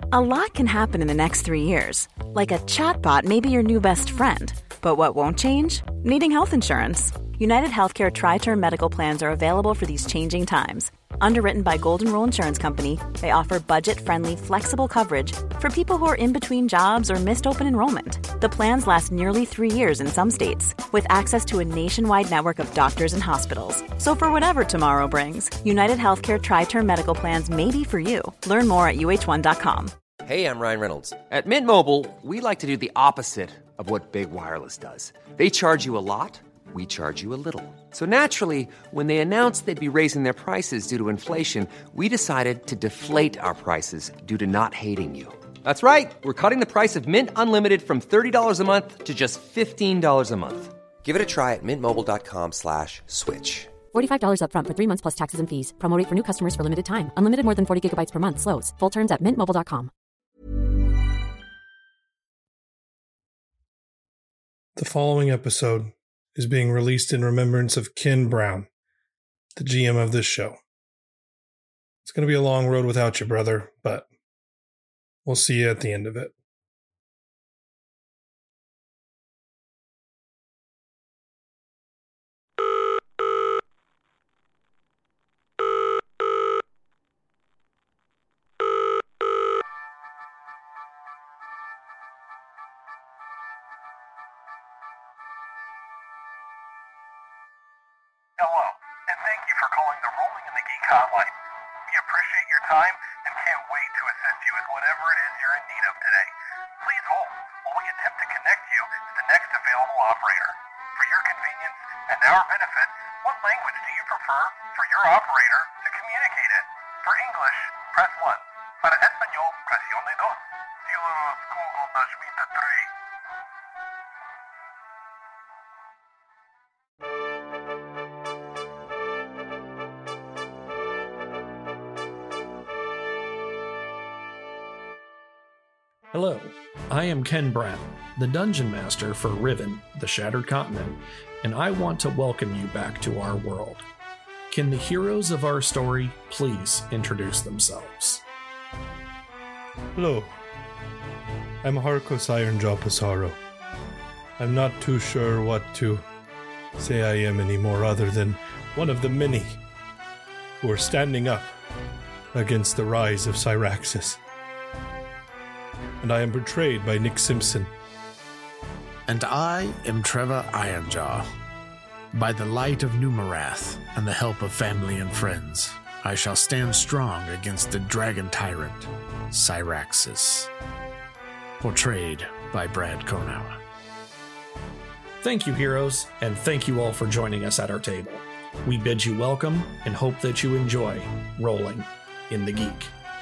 A lot can happen in the next 3 years. Like a chatbot may be your new best friend. But what won't change? Needing health insurance. United Healthcare Tri-Term Medical Plans are available for these changing times. Underwritten by Golden Rule Insurance Company, they offer budget-friendly, flexible coverage for people who are in between jobs or missed open enrollment. The plans last nearly 3 years in some states, with access to a nationwide network of doctors and hospitals. So for whatever tomorrow brings, United Healthcare Tri-Term Medical Plans may be for you. Learn more at uh1.com. Hey, I'm Ryan Reynolds. At Mint Mobile, we like to do the opposite of what Big Wireless does. They charge you a lot. We charge you a little. So naturally, when they announced they'd be raising their prices due to inflation, we decided to deflate our prices due to not hating you. That's right. We're cutting the price of Mint Unlimited from $30 a month to just $15 a month. Give it a try at mintmobile.com/switch. $45 up front for 3 months plus taxes and fees. Promo rate for new customers for limited time. Unlimited more than 40 gigabytes per month. Slows full terms at mintmobile.com. The following episode is being released in remembrance of Ken Brown, the GM of this show. It's going to be a long road without you, brother, but we'll see you at the end of it. Hello, and thank you for calling the Rolling in the Geek hotline. We appreciate your time and can't wait to assist you with whatever it is you're in need of today. Please hold while we attempt to connect you to the next available operator. For your convenience and our benefit, what language do you prefer for your operator to communicate in? For English, press 1. Para Español, presione 2. Si los Google Nashmita 3. Hello, I am Ken Brown, the Dungeon Master for Riven, the Shattered Continent, and I want to welcome you back to our world. Can the heroes of our story please introduce themselves? Hello, I'm Harkos Ironjaw Pissarro. I'm not too sure what to say I am anymore other than one of the many who are standing up against the rise of Syraxis. And I am portrayed by Nick Simpson. And I am Trevor Ironjaw. By the light of Numerath and the help of family and friends, I shall stand strong against the dragon tyrant, Syraxis. Portrayed by Brad Konawa. Thank you, heroes, and thank you all for joining us at our table. We bid you welcome and hope that you enjoy Rolling in the Geek.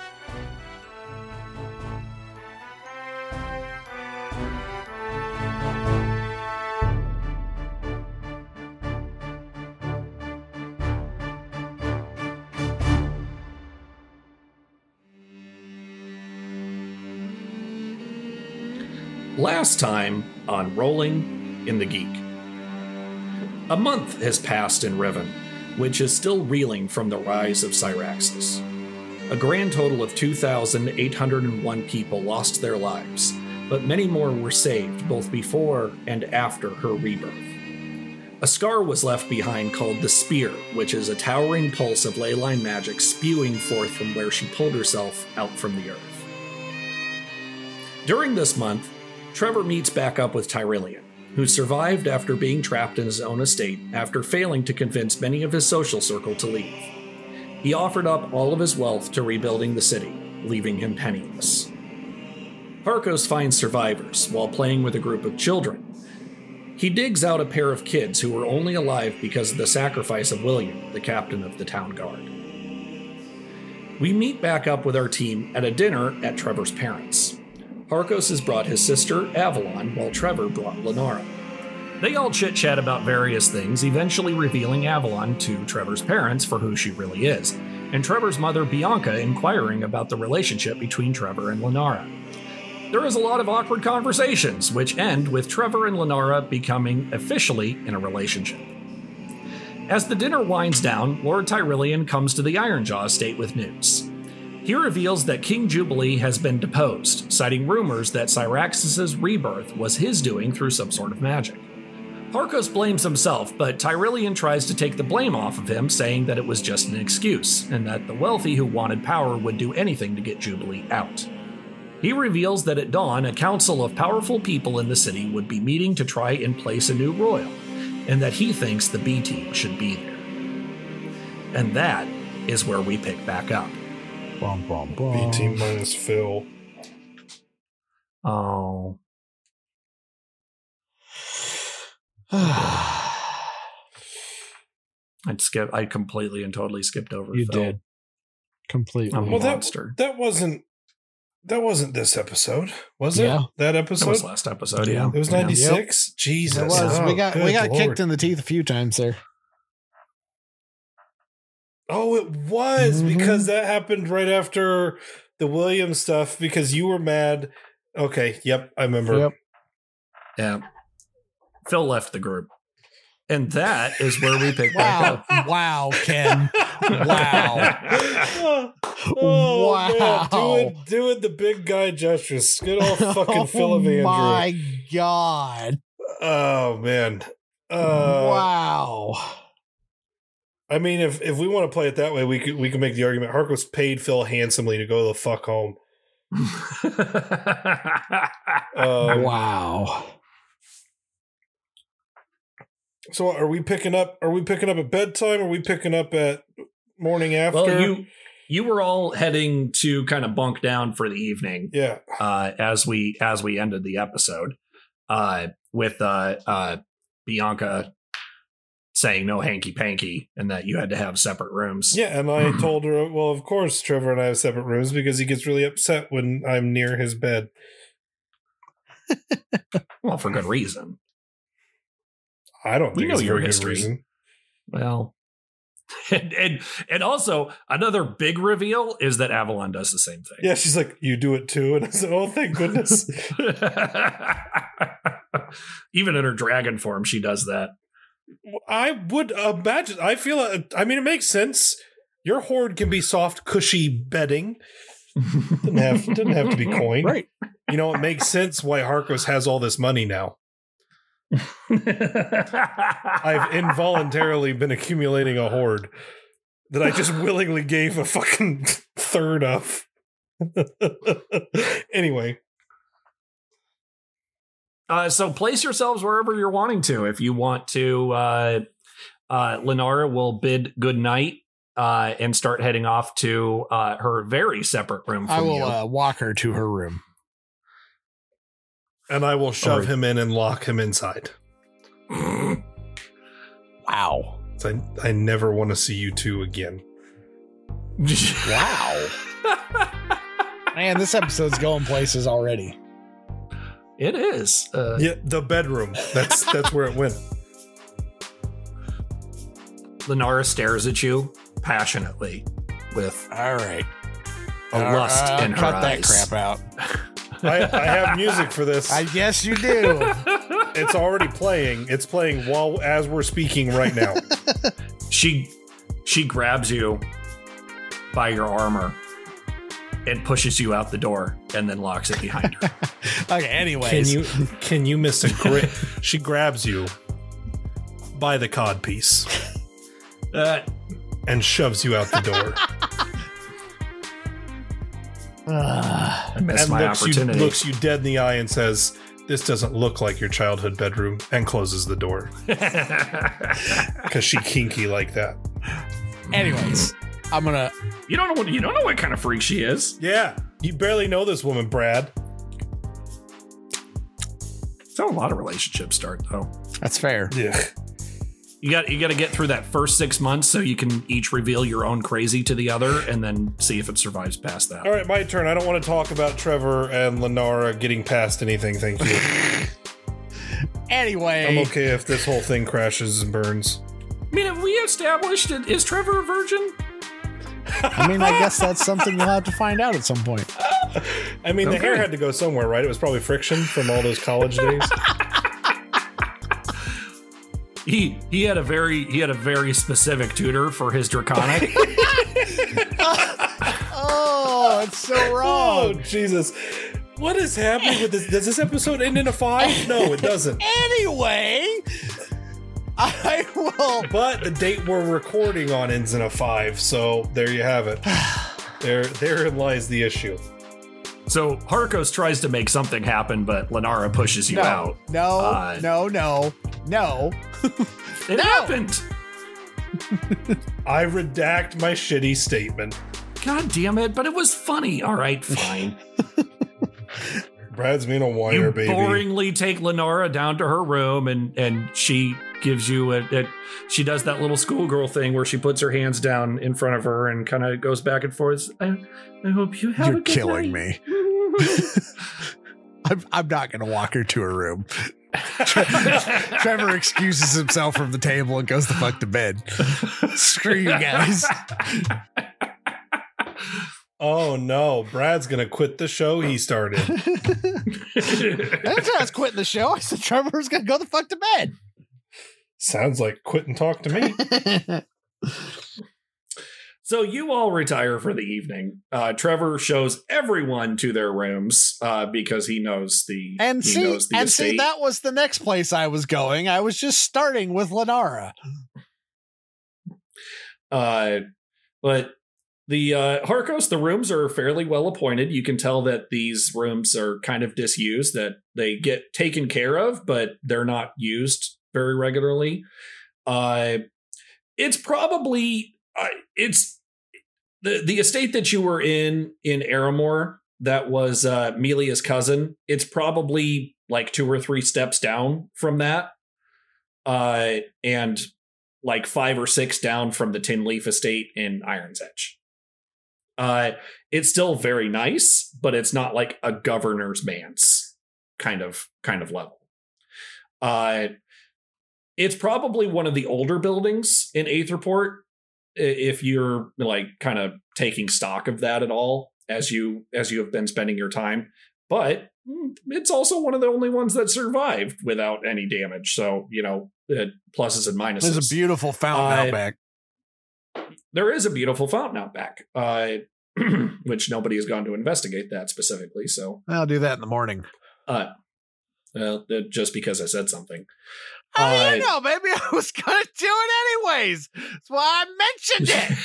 Last time on Rolling in the Geek. A month has passed in Riven, which is still reeling from the rise of Syraxis. A grand total of 2,801 people lost their lives, but many more were saved both before and after her rebirth. A scar was left behind called the Spear, which is a towering pulse of ley line magic spewing forth from where she pulled herself out from the earth. During this month, Trevor meets back up with Tyrillian, who survived after being trapped in his own estate after failing to convince many of his social circle to leave. He offered up all of his wealth to rebuilding the city, leaving him penniless. Harkos finds survivors while playing with a group of children. He digs out a pair of kids who were only alive because of the sacrifice of William, the captain of the town guard. We meet back up with our team at a dinner at Trevor's parents'. Harkos has brought his sister, Avalon, while Trevor brought Lenara. They all chit-chat about various things, eventually revealing Avalon to Trevor's parents for who she really is, and Trevor's mother, Bianca, inquiring about the relationship between Trevor and Lenara. There is a lot of awkward conversations, which end with Trevor and Lenara becoming officially in a relationship. As the dinner winds down, Lord Tyrillian comes to the Ironjaw estate with news. He reveals that King Jubilee has been deposed, citing rumors that Cyraxus' rebirth was his doing through some sort of magic. Harkos blames himself, but Tyrillian tries to take the blame off of him, saying that it was just an excuse, and that the wealthy who wanted power would do anything to get Jubilee out. He reveals that at dawn, a council of powerful people in the city would be meeting to try and place a new royal, and that he thinks the B-Team should be there. And that is where we pick back up. Bum, bum, bum. B-Team minus Phil. Oh. I completely and totally skipped over You Phil. did. Completely. I'm a Well, monster. that wasn't this episode, was it? Yeah. That That episode? was last episode, yeah. It was 96? Jesus. It was. Oh, we got good kicked Lord. in the teeth a few times there. Oh, it was Mhm. because that happened right after the Williams stuff because you were mad. Okay. Yep. I remember. Yep. Yeah. Phil left the group. And that is where we pick Wow. back up. Wow, Ken. Wow. Oh, Wow. Man, doing the big guy gestures. Good old fucking Phil of Andrew. My God. Oh, man. Wow. I mean, if we want to play it that way, we could make the argument. Harkos paid Phil handsomely to go the fuck home. Wow. So are we picking up? Are we picking up at bedtime? Or are we picking up at morning after? Well, you were all heading to kind of bunk down for the evening. Yeah. As we ended the episode, with Bianca saying no hanky panky and that you had to have separate rooms. Yeah, and I told her, well, of course, Trevor and I have separate rooms because he gets really upset when I'm near his bed. Well, for good reason. I don't We think know it's a your very good history. reason. Well, and also another big reveal is that Avalon does the same thing. Yeah, she's like, you do it too? And I said, oh, thank goodness. Even in her dragon form, she does that. I would imagine. I feel. I mean, it makes sense. Your hoard can be soft, cushy bedding. Doesn't have to be coin. Right. You know, it makes sense why Harkos has all this money now. I've involuntarily been accumulating a hoard that I just willingly gave a fucking third of. Anyway. So place yourselves wherever you're wanting to. If you want to, Lenara will bid good night and start heading off to her very separate room from I will you. walk her to her room. And I will shove him in and lock him inside. Wow. I never want to see you two again. Wow. Man, this episode's going places already. It is. Yeah, the bedroom. That's where it went. Lenara stares at you passionately with All right. a lust in her cut eyes. that crap out. I have music for this. I guess you do. It's already playing. It's playing as we're speaking right now. She grabs you by your armor and pushes you out the door and then locks it behind her. Okay, anyways. Can you miss a grip? She grabs you by the codpiece and shoves you out the door. I missed And my opportunity. looks you dead in the eye and says, "This doesn't look like your childhood bedroom," and closes the door. Because she kinky like that. Anyways, I'm gonna. You don't know what kind of freak she is. Yeah, you barely know this woman, Brad. That's how a lot of relationships start, though. That's fair. Yeah. You got to get through that first 6 months so you can each reveal your own crazy to the other, and then see if it survives past that. All right, my turn. I don't want to talk about Trevor and Lenara getting past anything. Thank you. Anyway, I'm okay if this whole thing crashes and burns. I mean, have we established is Trevor a virgin? I mean, I guess that's something you'll have to find out at some point. I mean, the Okay. hair had to go somewhere, right? It was probably friction from all those college days. He had a very specific tutor for his draconic. Oh, Oh, it's so Oh, wrong. Jesus. What is happening with this? Does this episode end in a 5? No, it doesn't. Anyway, I will. But the date we're recording on ends in a 5, so there you have it. Therein lies the issue. So Harkos tries to make something happen, but Lenara pushes you out. No. It happened. I redact my shitty statement. God damn it, but it was funny. All right, fine. Brad's being a whiner, You baby. boringly take Lenara down to her room, and she gives you she does that little schoolgirl thing where she puts her hands down in front of her and kind of goes back and forth. I hope you have You're a good killing night. me. I'm not going to walk her to her room. Trevor excuses himself from the table and goes the fuck to bed. Screw you guys. Oh no, Brad's gonna quit the show he started. That's why I was quitting the show. I said Trevor's going to go the fuck to bed. Sounds like quit and talk to me. So you all retire for the evening. Trevor shows everyone to their rooms because he knows the estate. That was the next place I was going. I was just starting with Lenara. But the Harkos, the rooms are fairly well appointed. You can tell that these rooms are kind of disused, that they get taken care of, but they're not used very regularly. It's probably it's the estate that you were in Aramore. That was Melia's cousin. It's probably like 2 or 3 steps down from that, and like 5 or 6 down from the Tin Leaf estate in Iron's Edge. It's still very nice, but it's not like a governor's manse kind of level. It's probably one of the older buildings in Aetherport, if you're like kind of taking stock of that at all as you have been spending your time. But it's also one of the only ones that survived without any damage. So, pluses and minuses. There's a beautiful fountain out back. There is a beautiful fountain out back, which nobody has gone to investigate that specifically. So I'll do that in the morning. Just because I said something. How do you know? Maybe I was going to do it anyways. That's why I mentioned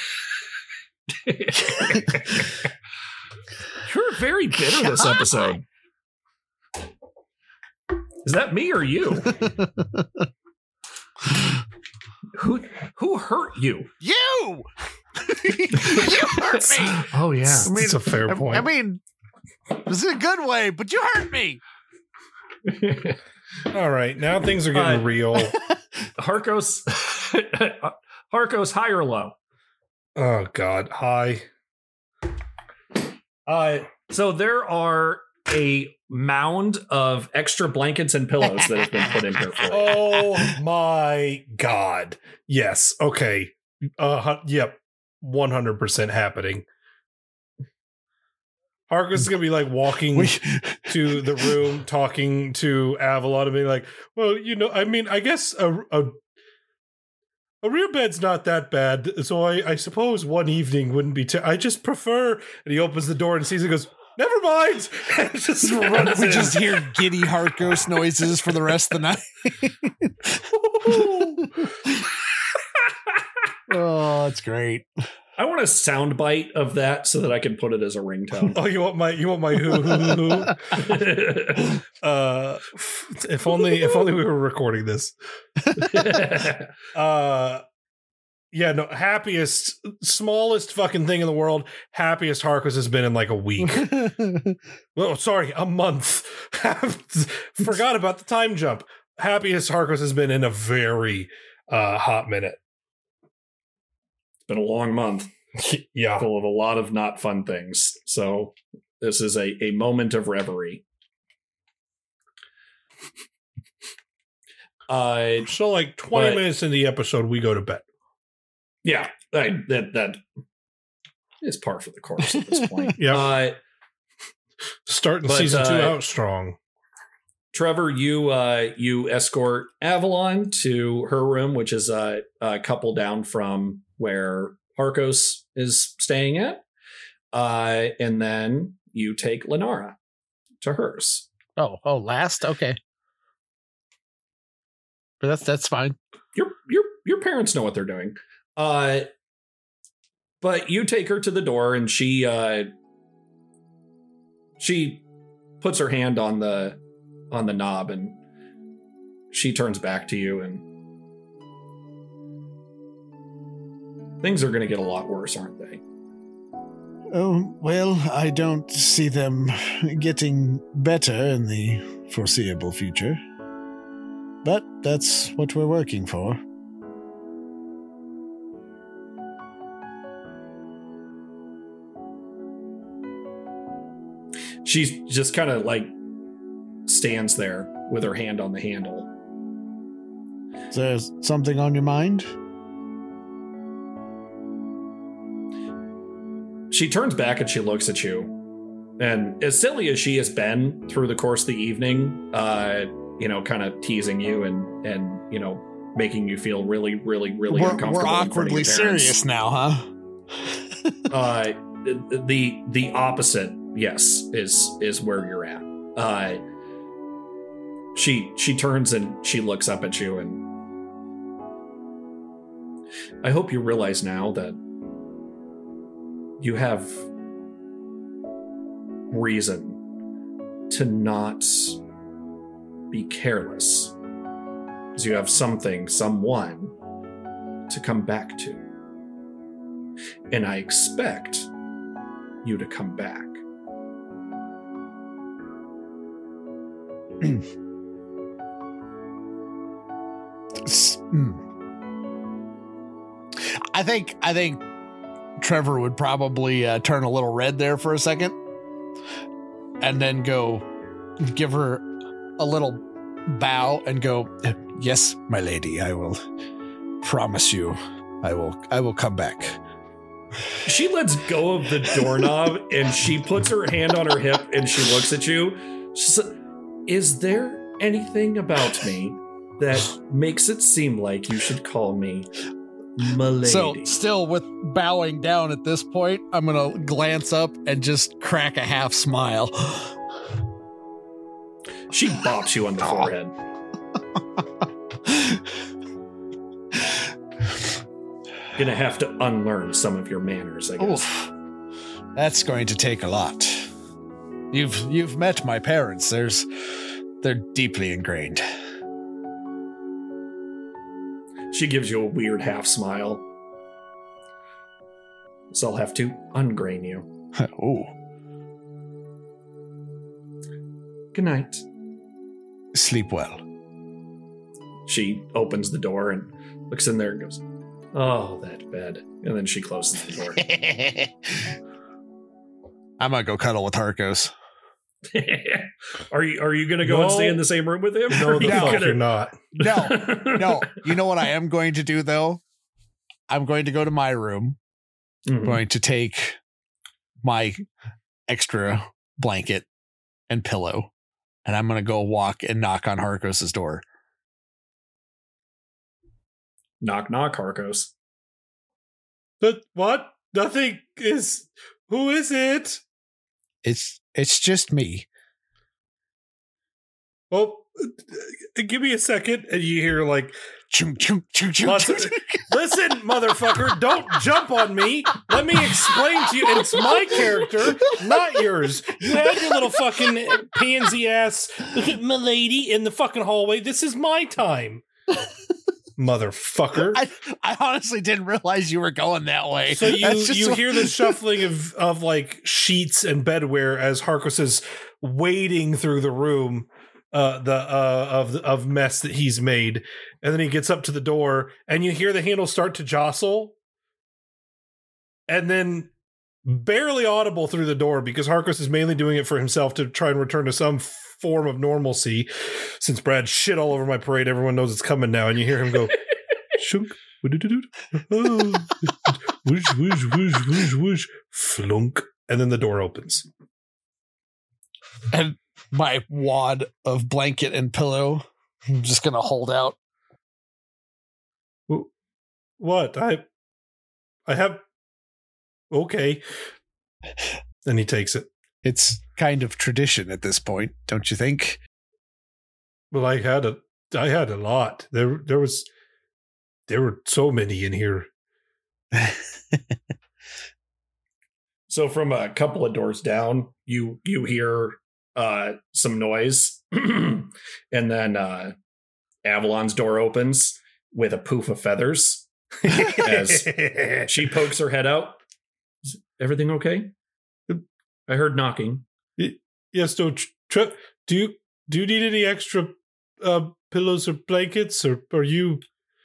it. You're very bitter this episode. Is that me or you? Who hurt you? You! You hurt me! Oh, yeah. That's a fair point. I mean, this is a good way, but you hurt me. All right, now things are getting real. Harkos, high or low? Oh, God, high. So there are a mound of extra blankets and pillows that have been put in here for you. Oh, my God. Yes, okay. Yep, 100% happening. Harkos is going to be like walking to the room, talking to Avalon and being like, well, I guess a rear bed's not that bad. So I suppose one evening wouldn't be, I just prefer. And he opens the door and sees it and goes, never mind. And just runs We in. just hear giddy Harkos noises for the rest of the night. Oh, that's great. I want a sound bite of that so that I can put it as a ringtone. Oh, you want my hoo. If only we were recording this. Happiest, smallest fucking thing in the world. Happiest Harkos has been in like a week. Oh, sorry, a month. Forgot about the time jump. Happiest Harkos has been in a very hot minute. Been a long month. Yeah. Full of a lot of not fun things. So this is a moment of reverie. So like 20 minutes in the episode, we go to bed. Yeah. That is par for the course at this point. Yeah. Starting season 2 out strong. Trevor, you escort Avalon to her room, which is a couple down from where Harkos is staying at. And then you take Lenara to hers. Oh, last? Okay. But that's fine. Your parents know what they're doing. But you take her to the door, and she puts her hand on the knob, and she turns back to you, and things are going to get a lot worse, aren't they? Oh, well, I don't see them getting better in the foreseeable future. But that's what we're working for. She just kind of like stands there with her hand on the handle. Is there something on your mind? She turns back and she looks at you. And as silly as she has been through the course of the evening, kind of teasing you and making you feel really, really, really uncomfortable. We're awkwardly serious now, huh? The opposite, yes, is where you're at. She turns and she looks up at you, and I hope you realize now that you have reason to not be careless, because you have someone to come back to. And I expect you to come back. I think Trevor would probably turn a little red there for a second, and then go give her a little bow and go, "Yes, my lady, I will promise you, I will come back." She lets go of the doorknob and she puts her hand on her hip and she looks at you. She says, "Is there anything about me that makes it seem like you should call me milady?" So, still with bowing down at this point, I'm going to glance up and just crack a half smile. She bops you on the forehead. Gonna have to unlearn some of your manners, I guess. Oof. That's going to take a lot. You've met my parents. They're deeply ingrained. She gives you a weird half smile. So I'll have to ungrain you. Oh. Good night. Sleep well. She opens the door and looks in there and goes, "Oh, that bed." And then she closes the door. I'm gonna go cuddle with Harkos. Are you gonna go and stay in the same room with him? No, you're not. No. You know what I am going to do though? I'm going to go to my room. Mm-hmm. I'm going to take my extra blanket and pillow, and I'm going to go walk and knock on Harkos' door. Knock, knock, Harkos. But what? Nothing is... Who is it? It's just me. Well, give me a second, and you hear like... Chung, chung, chung, chung, Listen, motherfucker, don't jump on me. Let me explain to you. And it's my character, not yours. You had your little fucking pansy ass milady in the fucking hallway. This is my time. Motherfucker. I honestly didn't realize you were going that way. So you hear the shuffling of like sheets and bedwear as Harkos is wading through the room of mess that he's made, and then he gets up to the door and you hear the handle start to jostle, and then barely audible through the door, because Harkos is mainly doing it for himself to try and return to some form of normalcy, since Brad shit all over my parade. Everyone knows it's coming now, and you hear him go shunk, whoosh, whoosh, whoosh, whoosh, whoosh, flunk, and then the door opens. And my wad of blanket and pillow, I'm just going to hold out. What? I have... Okay. And he takes it. It's kind of tradition at this point, don't you think? Well, I had a lot. There were so many in here. So from a couple of doors down, you hear some noise, and then Avalon's door opens with a poof of feathers as she pokes her head out. Is everything okay? I heard knocking. Yes, no. Do you need any extra pillows or blankets, or are you?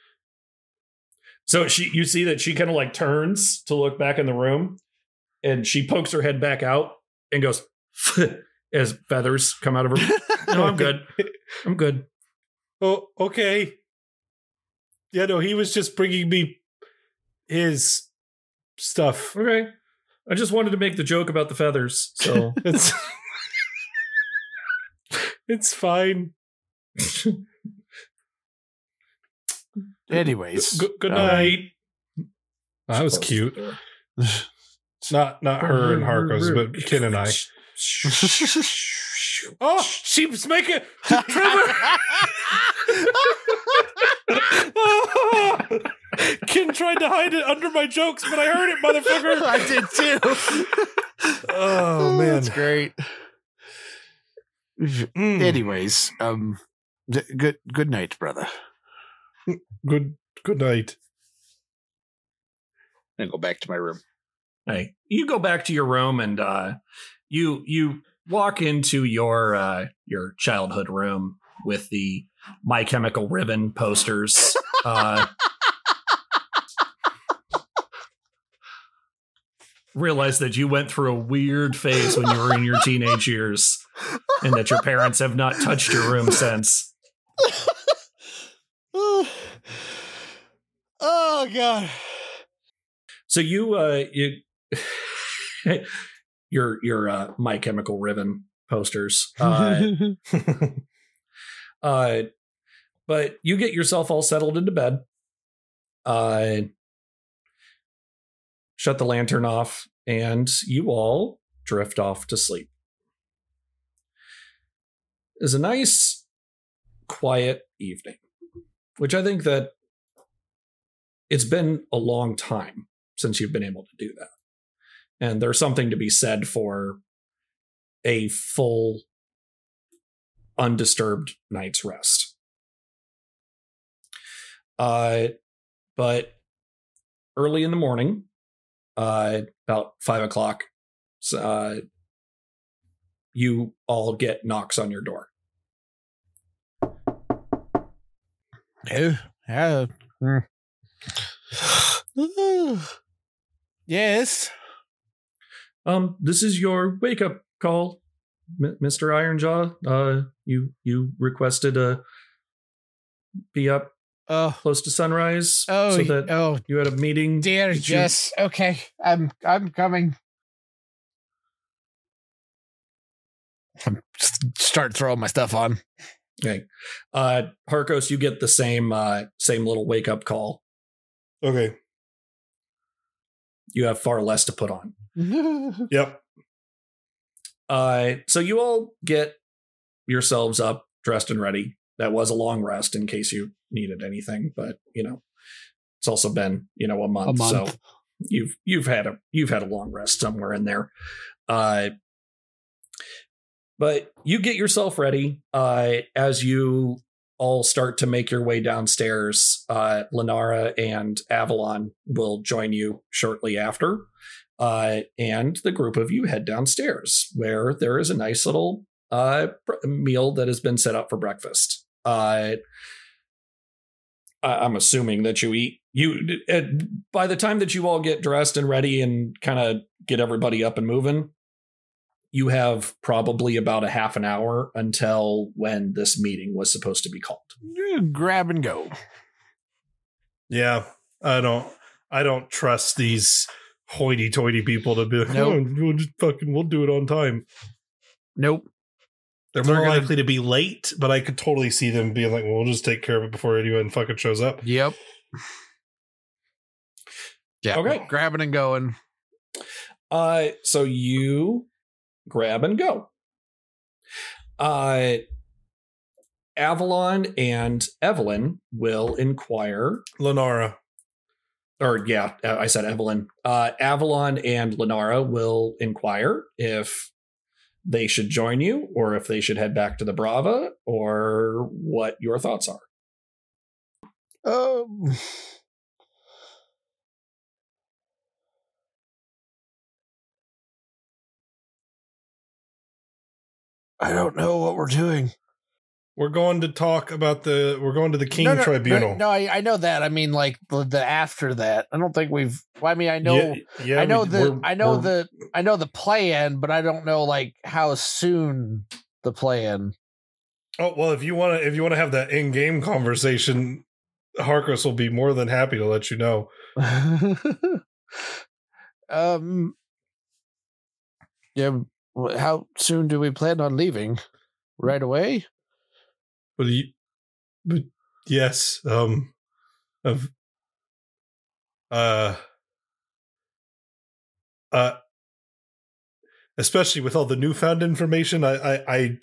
So you see that she kind of like turns to look back in the room, and she pokes her head back out and goes as feathers come out of her. No, I'm good. I'm good. Oh, okay. Yeah, no, he was just bringing me his stuff. Okay. I just wanted to make the joke about the feathers, so it's fine. Anyways, good night. That was cute. Not her and Harkos, but Kin and I. Oh, she's making Trevor. Kin tried to hide it under my jokes, but I heard it, motherfucker. I did too. Oh man, that's great. Anyways, good night, brother. Good night. And go back to my room. Hey, you go back to your room, and you walk into your childhood room with the My Chemical Ribbon posters. Realize that you went through a weird phase when you were in your teenage years, and that your parents have not touched your room since. Oh God. So your My Chemical Ribbon posters. But you get yourself all settled into bed. Shut the lantern off, and you all drift off to sleep. It's a nice, quiet evening, which I think that it's been a long time since you've been able to do that. And there's something to be said for a full, undisturbed night's rest. But early in the morning, about 5 o'clock, you all get knocks on your door. Yes. This is your wake up call, Mr. Ironjaw. You requested to be up close to sunrise, so that you had a meeting. Dear Jess, okay, I'm coming. Start throwing my stuff on. Okay, Harkos, you get the same little wake up call. Okay, you have far less to put on. Yep. So you all get yourselves up, dressed and ready. That was a long rest in case you needed anything, but it's also been a month. So you've had a long rest somewhere in there. But you get yourself ready. As you all start to make your way downstairs, Lenara and Avalon will join you shortly after. And the group of you head downstairs, where there is a nice little meal that has been set up for breakfast. I'm assuming that you eat. By the time that you all get dressed and ready and kind of get everybody up and moving, you have probably about a half an hour until when this meeting was supposed to be called. Grab and go. Yeah, I don't trust these hoity-toity people to be like, nope. We'll do it on time. Nope. They're more likely to be late, but I could totally see them being like, well, we'll just take care of it before anyone fucking shows up. Yep. Yeah. Okay. Grabbing and going. So you grab and go. Avalon and Evelyn will inquire. Lenara. I said Evelyn. Avalon and Lenara will inquire if they should join you or if they should head back to the Brava or what your thoughts are. I don't know what we're doing. We're going to talk about we're going to the King Tribunal. No, I know that. I mean, like the after that. I don't think we've. Well, I mean, I know. Yeah, I know the plan, but I don't know like how soon the plan. Oh well, if you want to have that in-game conversation, Harkos will be more than happy to let you know. Yeah. How soon do we plan on leaving? Right away? But yes, especially with all the newfound information, I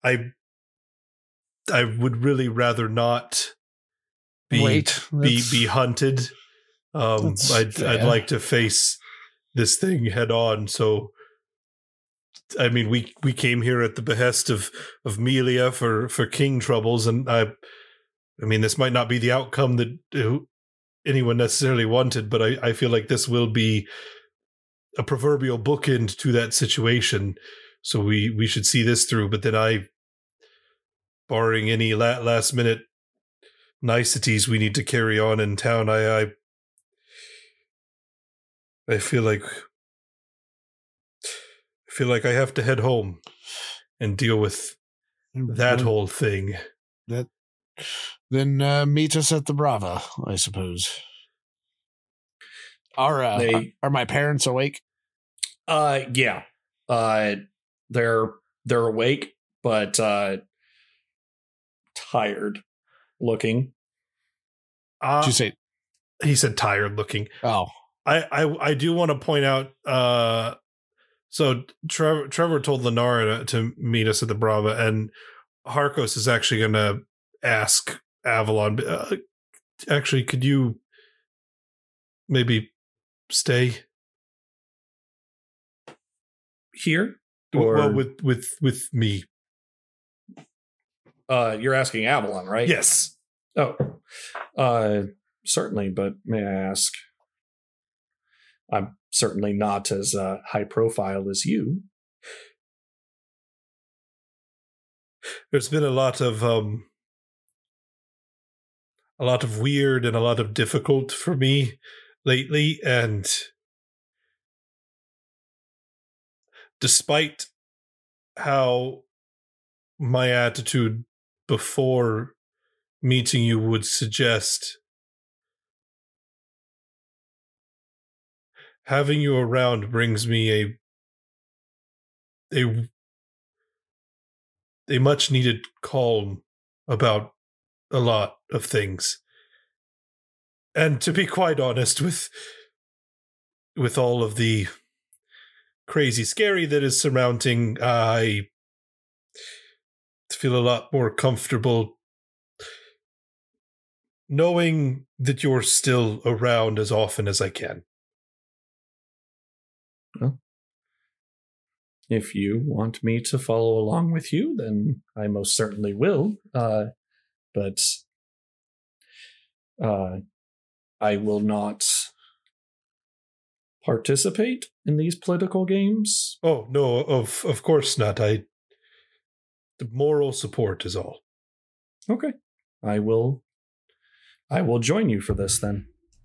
would really rather not be hunted. I'd like to face this thing head on. So, I mean, we came here at the behest of Melia for king troubles, and I mean, this might not be the outcome that anyone necessarily wanted, but I feel like this will be a proverbial bookend to that situation. So we should see this through. But then barring any last minute niceties we need to carry on in town, I feel like I have to head home and deal with that whole thing. Then meet us at the Brava, I suppose. Are my parents awake? Yeah. They're awake, but tired looking. Did you say? He said tired looking. Oh, I do want to point out. So Trevor told Lenara to meet us at the Brava, and Harkos is actually going to ask Avalon. Actually, could you maybe stay here? Or well, with me. You're asking Avalon, right? Yes. Oh, certainly. But may I ask? I'm certainly not as high profile as you. There's been a lot of weird and a lot of difficult for me lately, and despite how my attitude before meeting you would suggest, having you around brings me a much needed calm about a lot of things. And to be quite honest, with all of the crazy scary that is surmounting, I feel a lot more comfortable knowing that you're still around as often as I can. Well, if you want me to follow along with you, then I most certainly will. But I will not participate in these political games. Oh, no, of course not. The moral support is all. Okay. I will join you for this then.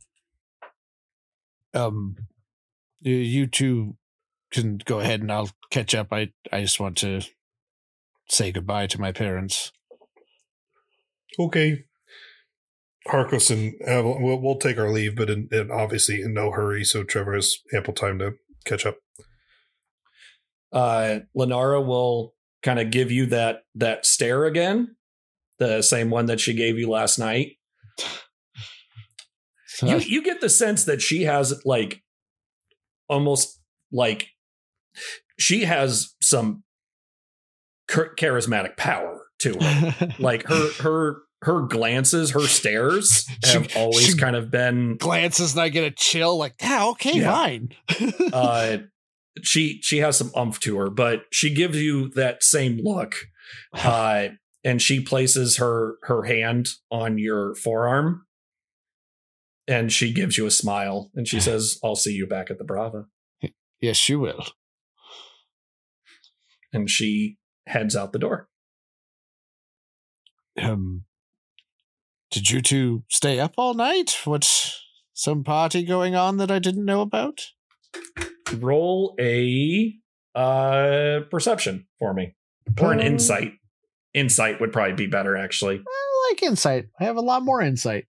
You two can go ahead and I'll catch up. I just want to say goodbye to my parents. Okay. Harkos and Avalon, we'll take our leave, but in obviously in no hurry, so Trevor has ample time to catch up. Lenara will kind of give you that stare again, the same one that she gave you last night. You get the sense that she has like almost like she has some charismatic power to her. Like her glances, her stares have always kind of been glances, and I get a chill. Like, fine. She has some umph to her, but she gives you that same look. And she places her hand on your forearm, and she gives you a smile, and she says, "I'll see you back at the Brava." Yes, you will. And she heads out the door. Did you two stay up all night? What's some party going on that I didn't know about? Roll a perception for me, or an insight. Insight would probably be better, actually. I like insight. I have a lot more insight.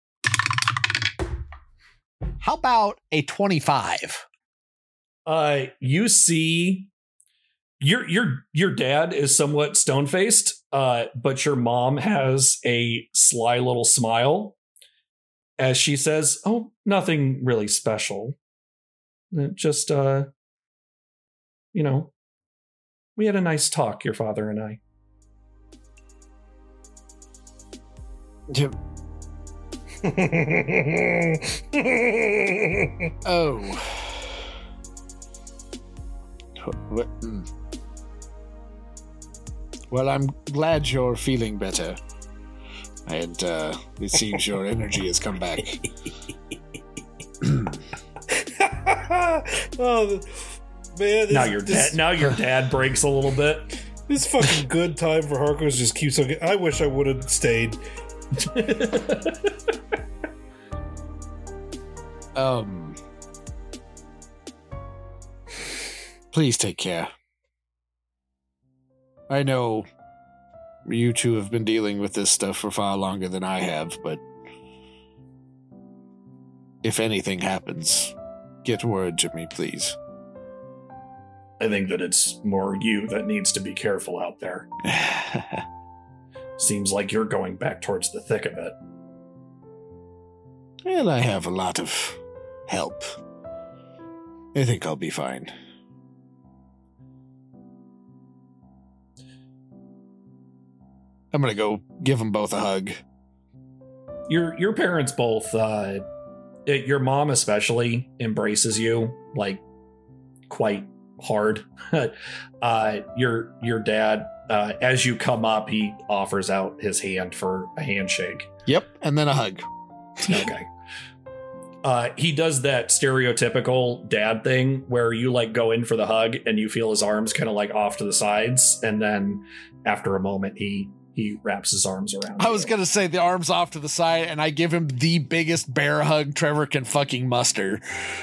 How about a 25? You see, your dad is somewhat stone-faced, but your mom has a sly little smile as she says, "Oh, nothing really special. Just, we had a nice talk, your father and I." Oh. Well, I'm glad you're feeling better. And it seems your energy has come back. Oh, man. Now your dad breaks a little bit. This fucking good time for Harkos just keeps on. I wish I would have stayed. Please take care. I know you two have been dealing with this stuff for far longer than I have, but if anything happens, get word to me, please. I think that it's more you that needs to be careful out there. Seems like you're going back towards the thick of it. Well, I have a lot of help. I think I'll be fine. I'm gonna go give them both a hug. Your parents both, your mom especially, embraces you, like, quite hard. Your dad, as you come up, he offers out his hand for a handshake. Yep, and then a hug. Okay. He does that stereotypical dad thing where you like go in for the hug and you feel his arms kind of like off to the sides, and then after a moment he wraps his arms around I was gonna say the arms off to the side, and I give him the biggest bear hug Trevor can fucking muster.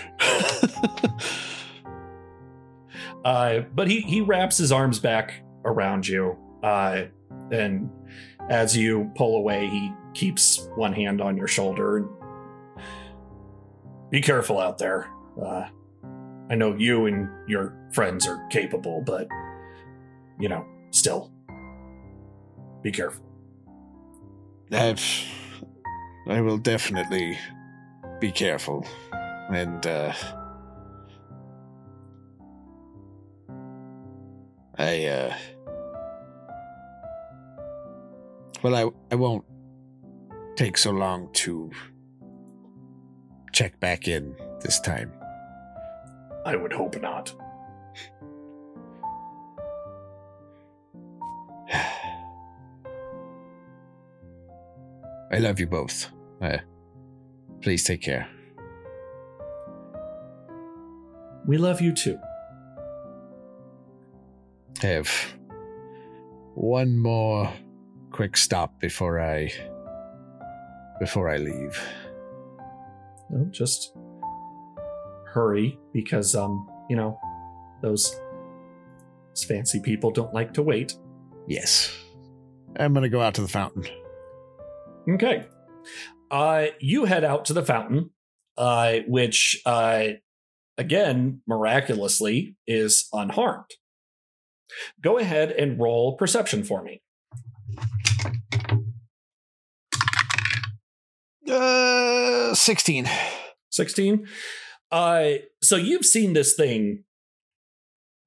But he wraps his arms back around you, and as you pull away, he keeps one hand on your shoulder. Be careful out there. I know you and your friends are capable, but, still, be careful. I will definitely be careful. And, I won't take so long to check back in this time. I would hope not. I love you both. Please take care. We love you too. I have one more quick stop before I leave. No, just hurry, because those fancy people don't like to wait. Yes. I'm gonna go out to the fountain. Okay. You head out to the fountain, which again, miraculously, is unharmed. Go ahead and roll perception for me. 16. 16. So you've seen this thing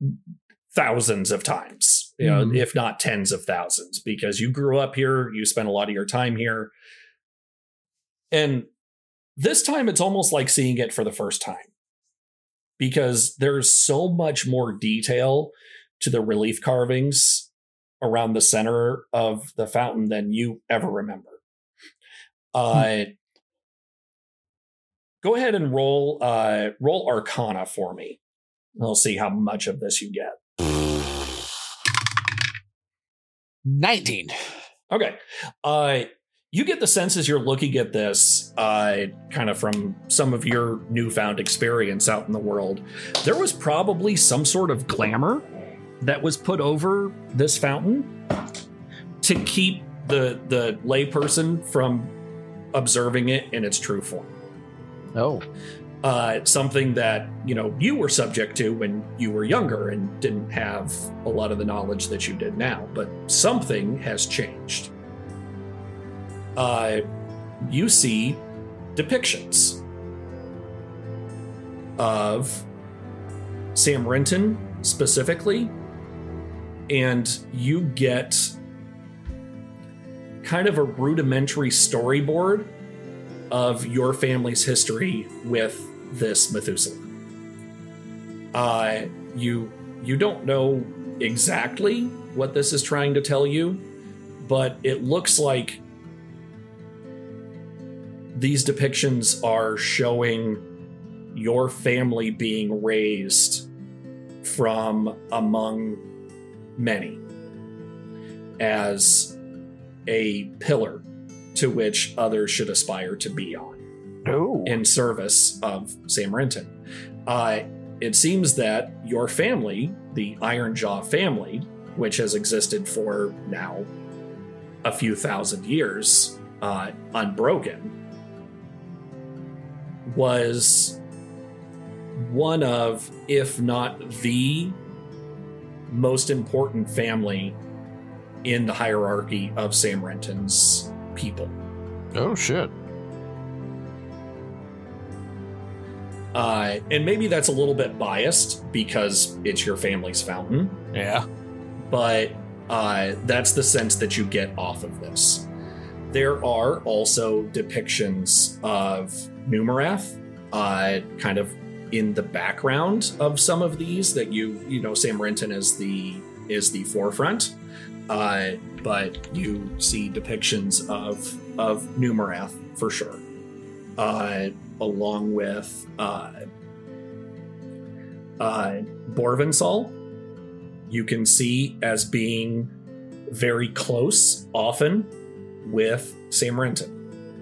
thousands of times, you know, if not tens of thousands, because you grew up here, you spent a lot of your time here. And this time it's almost like seeing it for the first time, because there's so much more detail to the relief carvings around the center of the fountain than you ever remember. Go ahead and roll Arcana for me. I'll see how much of this you get. 19. Okay. You get the sense as you're looking at this, kind of from some of your newfound experience out in the world, there was probably some sort of glamour that was put over this fountain to keep the layperson from observing it in its true form. Oh. Something that, you know, you were subject to when you were younger and didn't have a lot of the knowledge that you did now, but something has changed. You see depictions of Sam Renton specifically, and you get kind of a rudimentary storyboard of your family's history with this Methuselah. You don't know exactly what this is trying to tell you, but it looks like these depictions are showing your family being raised from among many as a pillar to which others should aspire to be on in service of Sam Renton. It seems that your family, the Ironjaw family, which has existed for now a few thousand years, unbroken, was one of, if not the most important family in the hierarchy of Sam Renton's people. Oh, shit. And maybe that's a little bit biased because it's your family's fountain. Yeah. But that's the sense that you get off of this. There are also depictions of Numerath, kind of in the background of some of these that you know Sam Renton is the forefront. But you see depictions of Numerath for sure, along with Borvinsol. You can see as being very close, often, with Sam Renton.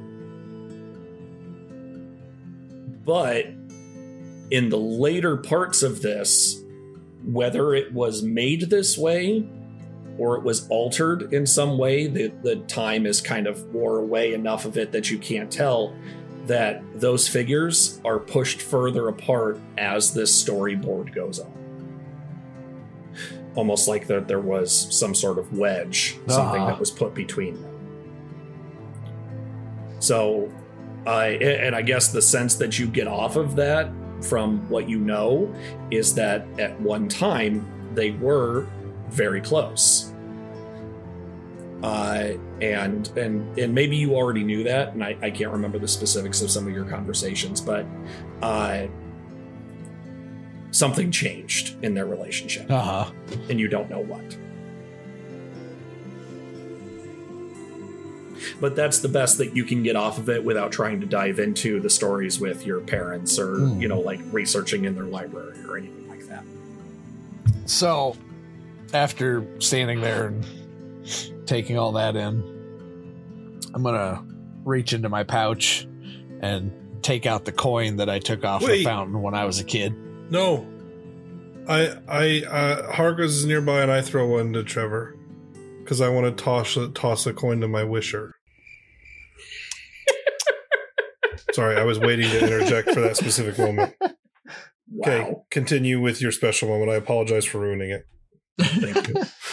But in the later parts of this, whether it was made this way or it was altered in some way, the time is kind of wore away enough of it that you can't tell, that those figures are pushed further apart as this storyboard goes on. Almost like that there was some sort of wedge, something that was put between them. So, and I guess the sense that you get off of that from what you know is that at one time they were very close. And maybe you already knew that, and I can't remember the specifics of some of your conversations, but something changed in their relationship. And you don't know what. But that's the best that you can get off of it without trying to dive into the stories with your parents or, you know, like researching in their library or anything like that. So, after standing there and taking all that in, I'm going to reach into my pouch and take out the coin that I took off the fountain when I was a kid. No. Hargos is nearby and I throw one to Trevor because I want to toss a coin to my wisher. Sorry, I was waiting to interject for that specific moment. Wow. Okay, continue with your special moment. I apologize for ruining it. Thank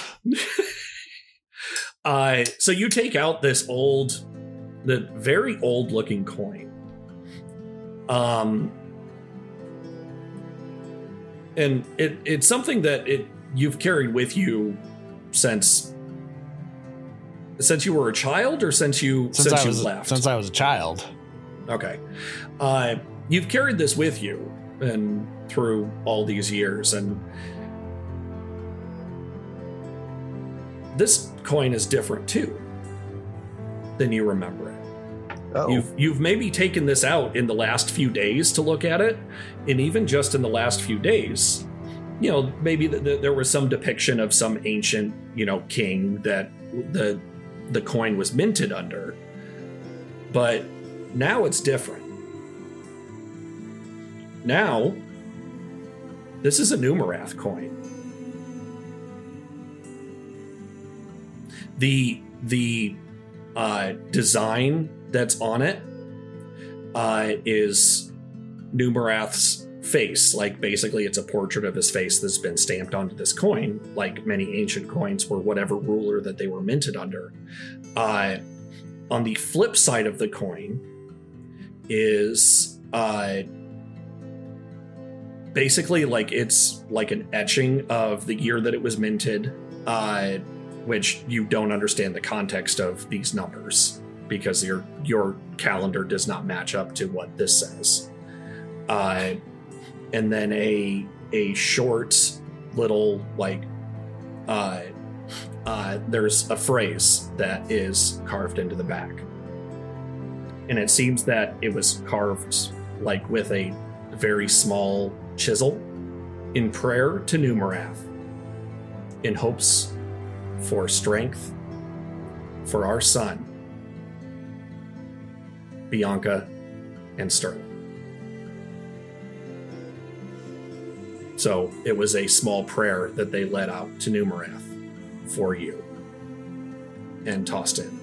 you. So you take out the very old looking coin. And it's something that you've carried with you since you were a child, or since you left? Since I was a child. Okay. You've carried this with you and through all these years, and this coin is different too than you remember it. Oh. You've maybe taken this out in the last few days to look at it, and even just in the last few days, maybe there was some depiction of some ancient, king that the coin was minted under. But now it's different. Now, this is a Numerath coin. The design that's on it is Numerath's face. Like, basically, it's a portrait of his face that's been stamped onto this coin, like many ancient coins were whatever ruler that they were minted under. On the flip side of the coin is basically like it's like an etching of the year that it was minted, which you don't understand the context of these numbers because your calendar does not match up to what this says. And then a short little there's a phrase that is carved into the back. And it seems that it was carved like with a very small chisel in prayer to Numerath, in hopes for strength for our son, Bianca and Sterling. So it was a small prayer that they let out to Numerath for you and tossed in.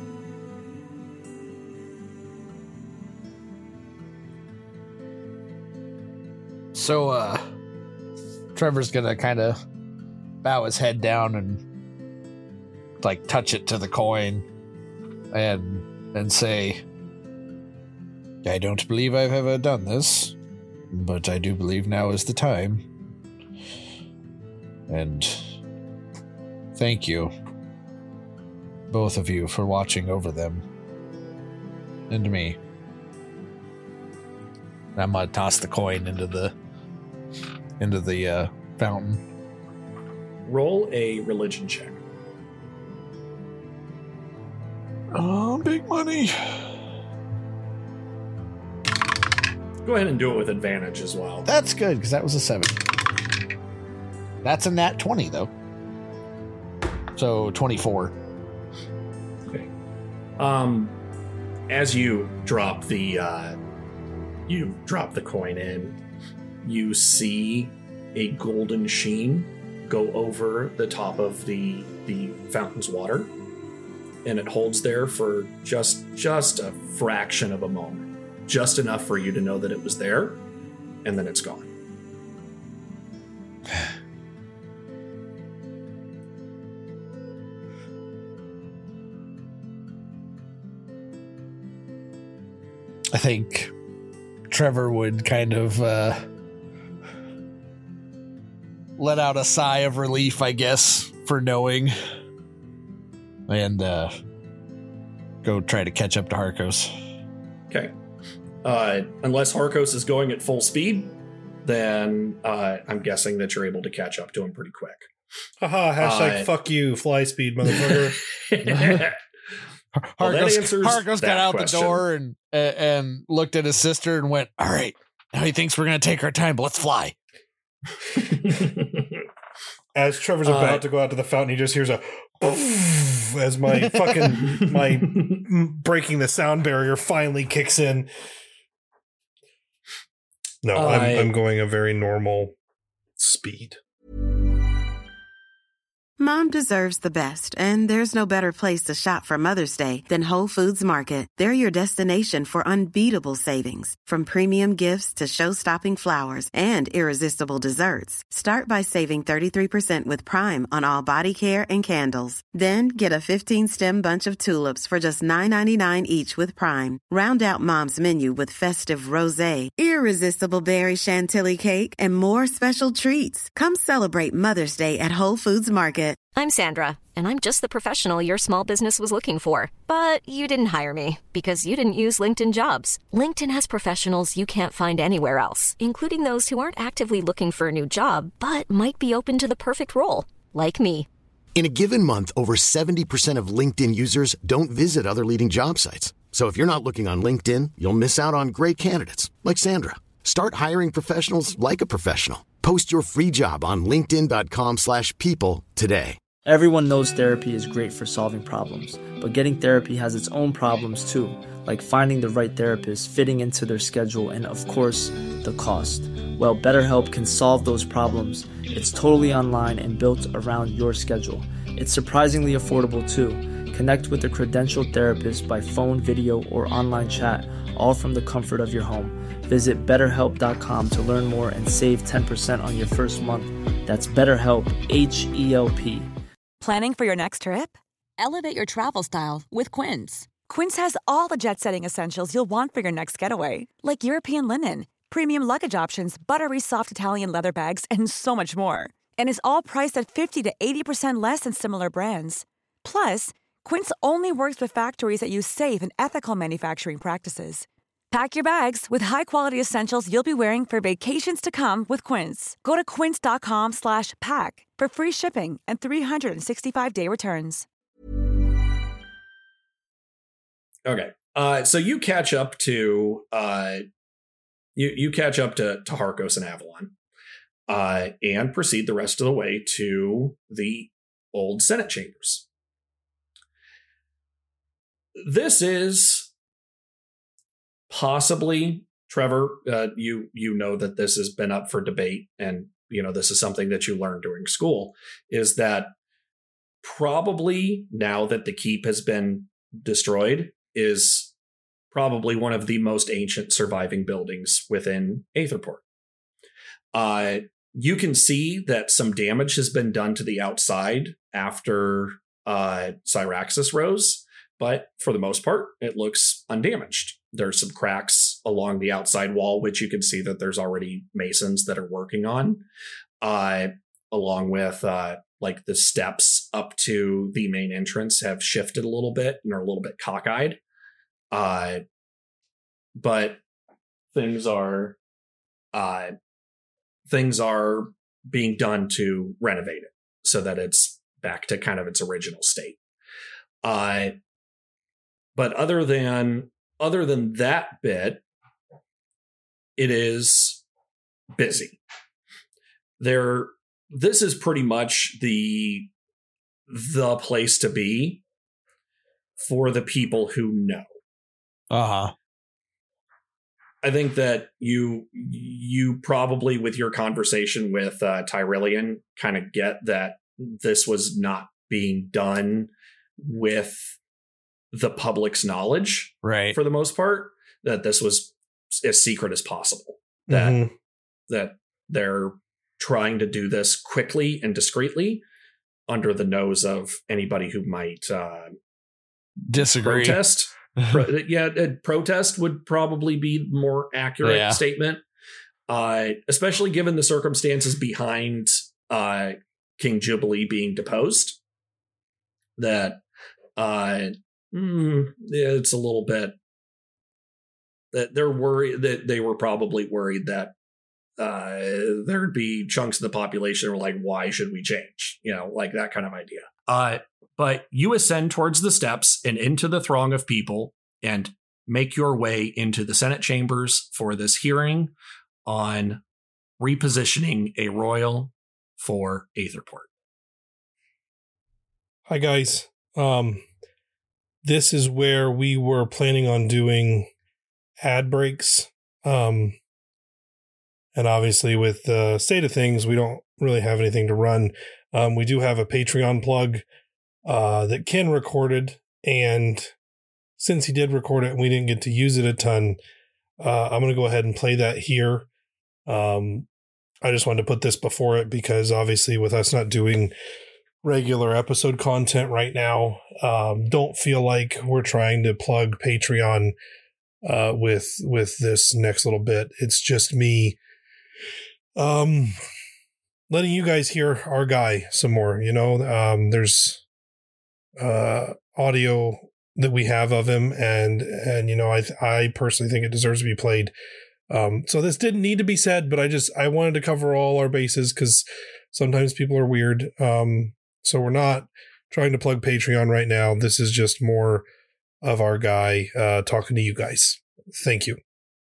So, Trevor's gonna kind of bow his head down and like touch it to the coin and say, I don't believe I've ever done this, but I do believe now is the time. And thank you, both of you, for watching over them and me. I'm gonna toss the coin into the fountain. Roll a religion check. Oh, big money. Go ahead and do it with advantage as well. That's good, because that was a 7. That's a nat 20, though. So 24. Okay. As you drop the coin in, you see a golden sheen go over the top of the fountain's water, and it holds there for just a fraction of a moment, just enough for you to know that it was there, and then it's gone. I think Trevor would kind of let out a sigh of relief, I guess, for knowing, and go try to catch up to Harkos. Okay. Unless Harkos is going at full speed, then I'm guessing that you're able to catch up to him pretty quick. Haha, hashtag fuck you, fly speed, motherfucker. Harkos got out question. the door and looked at his sister and went, all right, now he thinks we're going to take our time, but let's fly. As Trevor's about to go out to the fountain, he just hears a poof as my breaking the sound barrier finally kicks in. No, I'm going a very normal speed. Mom deserves the best, and there's no better place to shop for Mother's Day than Whole Foods Market. They're your destination for unbeatable savings, from premium gifts to show-stopping flowers and irresistible desserts. Start by saving 33% with Prime on all body care and candles. Then get a 15-stem bunch of tulips for just $9.99 each with Prime. Round out Mom's menu with festive rosé, irresistible berry chantilly cake, and more special treats. Come celebrate Mother's Day at Whole Foods Market. I'm Sandra, and I'm just the professional your small business was looking for. But you didn't hire me because you didn't use LinkedIn Jobs. LinkedIn has professionals you can't find anywhere else, including those who aren't actively looking for a new job, but might be open to the perfect role, like me. In a given month, over 70% of LinkedIn users don't visit other leading job sites. So if you're not looking on LinkedIn, you'll miss out on great candidates like Sandra. Start hiring professionals like a professional. Post your free job on linkedin.com/people today. Everyone knows therapy is great for solving problems, but getting therapy has its own problems too, like finding the right therapist, fitting into their schedule, and of course, the cost. Well, BetterHelp can solve those problems. It's totally online and built around your schedule. It's surprisingly affordable too. Connect with a credentialed therapist by phone, video, or online chat, all from the comfort of your home. Visit BetterHelp.com to learn more and save 10% on your first month. That's BetterHelp, H-E-L-P. Planning for your next trip? Elevate your travel style with Quince. Quince has all the jet-setting essentials you'll want for your next getaway, like European linen, premium luggage options, buttery soft Italian leather bags, and so much more. And is all priced at 50 to 80% less than similar brands. Plus, Quince only works with factories that use safe and ethical manufacturing practices. Pack your bags with high-quality essentials you'll be wearing for vacations to come with Quince. Go to quince.com/pack for free shipping and 365-day returns. Okay. So you catch up to you catch up to Harkos and Avalon, and proceed the rest of the way to the old Senate chambers. This is possibly, Trevor, you know that this has been up for debate, and this is something that you learned during school, is that probably now that the keep has been destroyed, is probably one of the most ancient surviving buildings within Aetherport. You can see that some damage has been done to the outside after Syraxis rose, but for the most part, it looks undamaged. There's some cracks along the outside wall, which you can see that there's already masons that are working on, along with like the steps up to the main entrance have shifted a little bit and are a little bit cockeyed. But things are being done to renovate it so that it's back to kind of its original state. But other than that bit, it is busy. This is pretty much the place to be for the people who know. Uh-huh. I think that you probably, with your conversation with Tyrillian, kind of get that this was not being done with the public's knowledge, right? For the most part, that this was as secret as possible. That they're trying to do this quickly and discreetly under the nose of anybody who might disagree. Protest. Protest would probably be the more accurate statement, especially given the circumstances behind King Jubilee being deposed. That it's a little bit that they're worried, that they were probably worried that there'd be chunks of the population that were like, why should we change? Like that kind of idea. But you ascend towards the steps and into the throng of people and make your way into the Senate chambers for this hearing on repositioning a royal for Aetherport. Hi, guys. This is where we were planning on doing ad breaks. And obviously with the state of things, we don't really have anything to run. We do have a Patreon plug that Ken recorded, and since he did record it and we didn't get to use it a ton, I'm going to go ahead and play that here. I just wanted to put this before it because obviously with us not doing regular episode content right now, don't feel like we're trying to plug Patreon with this next little bit. It's just me letting you guys hear our guy some more. There's audio that we have of him, and I personally think it deserves to be played. So this didn't need to be said, but I wanted to cover all our bases because sometimes people are weird. So we're not trying to plug Patreon right now. This is just more of our guy talking to you guys. Thank you.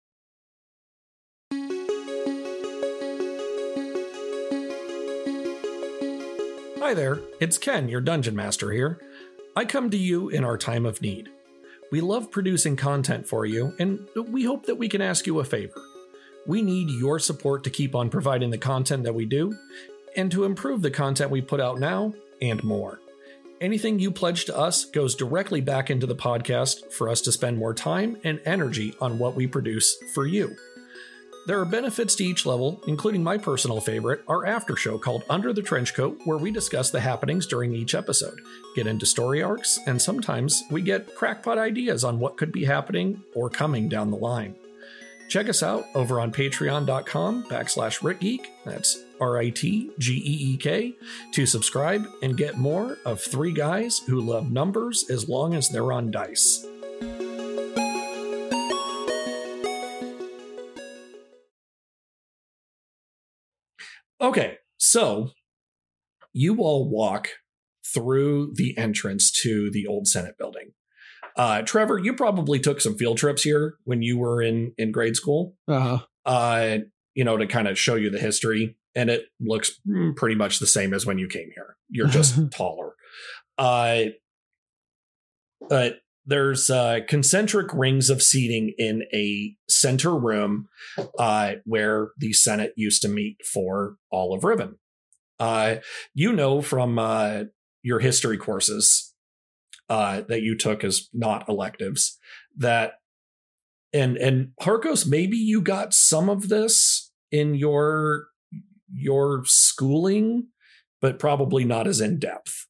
Hi there, it's Ken, your Dungeon Master here. I come to you in our time of need. We love producing content for you, and we hope that we can ask you a favor. We need your support to keep on providing the content that we do, and to improve the content we put out now, and more. Anything you pledge to us goes directly back into the podcast for us to spend more time and energy on what we produce for you. There are benefits to each level, including my personal favorite, our after show called Under the Trenchcoat, where we discuss the happenings during each episode, get into story arcs, and sometimes we get crackpot ideas on what could be happening or coming down the line. Check us out over on patreon.com/RickGeek, that's RITGEEK, to subscribe and get more of three guys who love numbers as long as they're on dice. Okay, so you all walk through the entrance to the old Senate building. Trevor, you probably took some field trips here when you were in grade school, to kind of show you the history, and it looks pretty much the same as when you came here. You're just taller. But there's concentric rings of seating in a center room where the Senate used to meet for all of Riven. From your history courses that you took as not electives that, and Harkos, maybe you got some of this in your schooling, but probably not as in depth.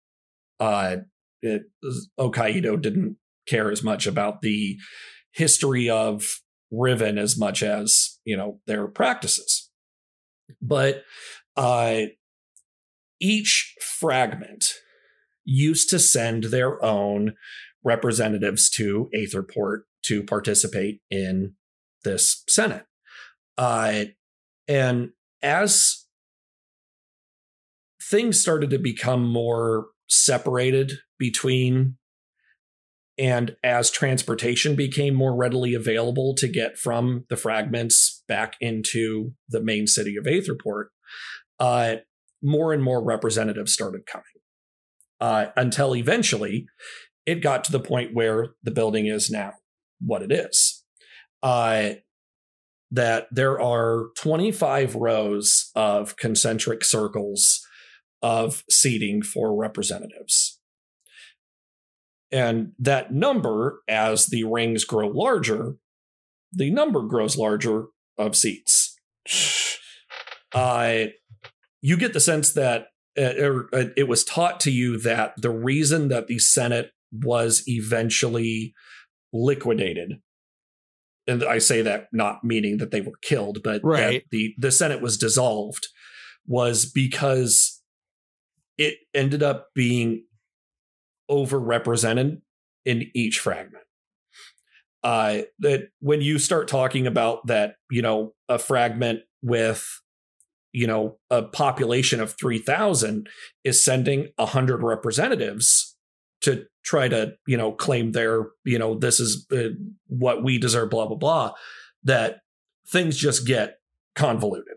Okaido didn't care as much about the history of Riven as much as, their practices. But each fragment used to send their own representatives to Aetherport to participate in this Senate. And as things started to become more separated between, and as transportation became more readily available to get from the fragments back into the main city of Aetherport, more and more representatives started coming. Until eventually it got to the point where the building is now what it is. That there are 25 rows of concentric circles of seating for representatives. And that number, as the rings grow larger, the number grows larger of seats. You get the sense that it was taught to you that the reason that the Senate was eventually liquidated, and I say that not meaning that they were killed, but that the Senate was dissolved, was because it ended up being overrepresented in each fragment. That when you start talking about that, a fragment with, a population of 3,000 is sending 100 representatives to try to, claim their, this is what we deserve, blah, blah, blah, that things just get convoluted.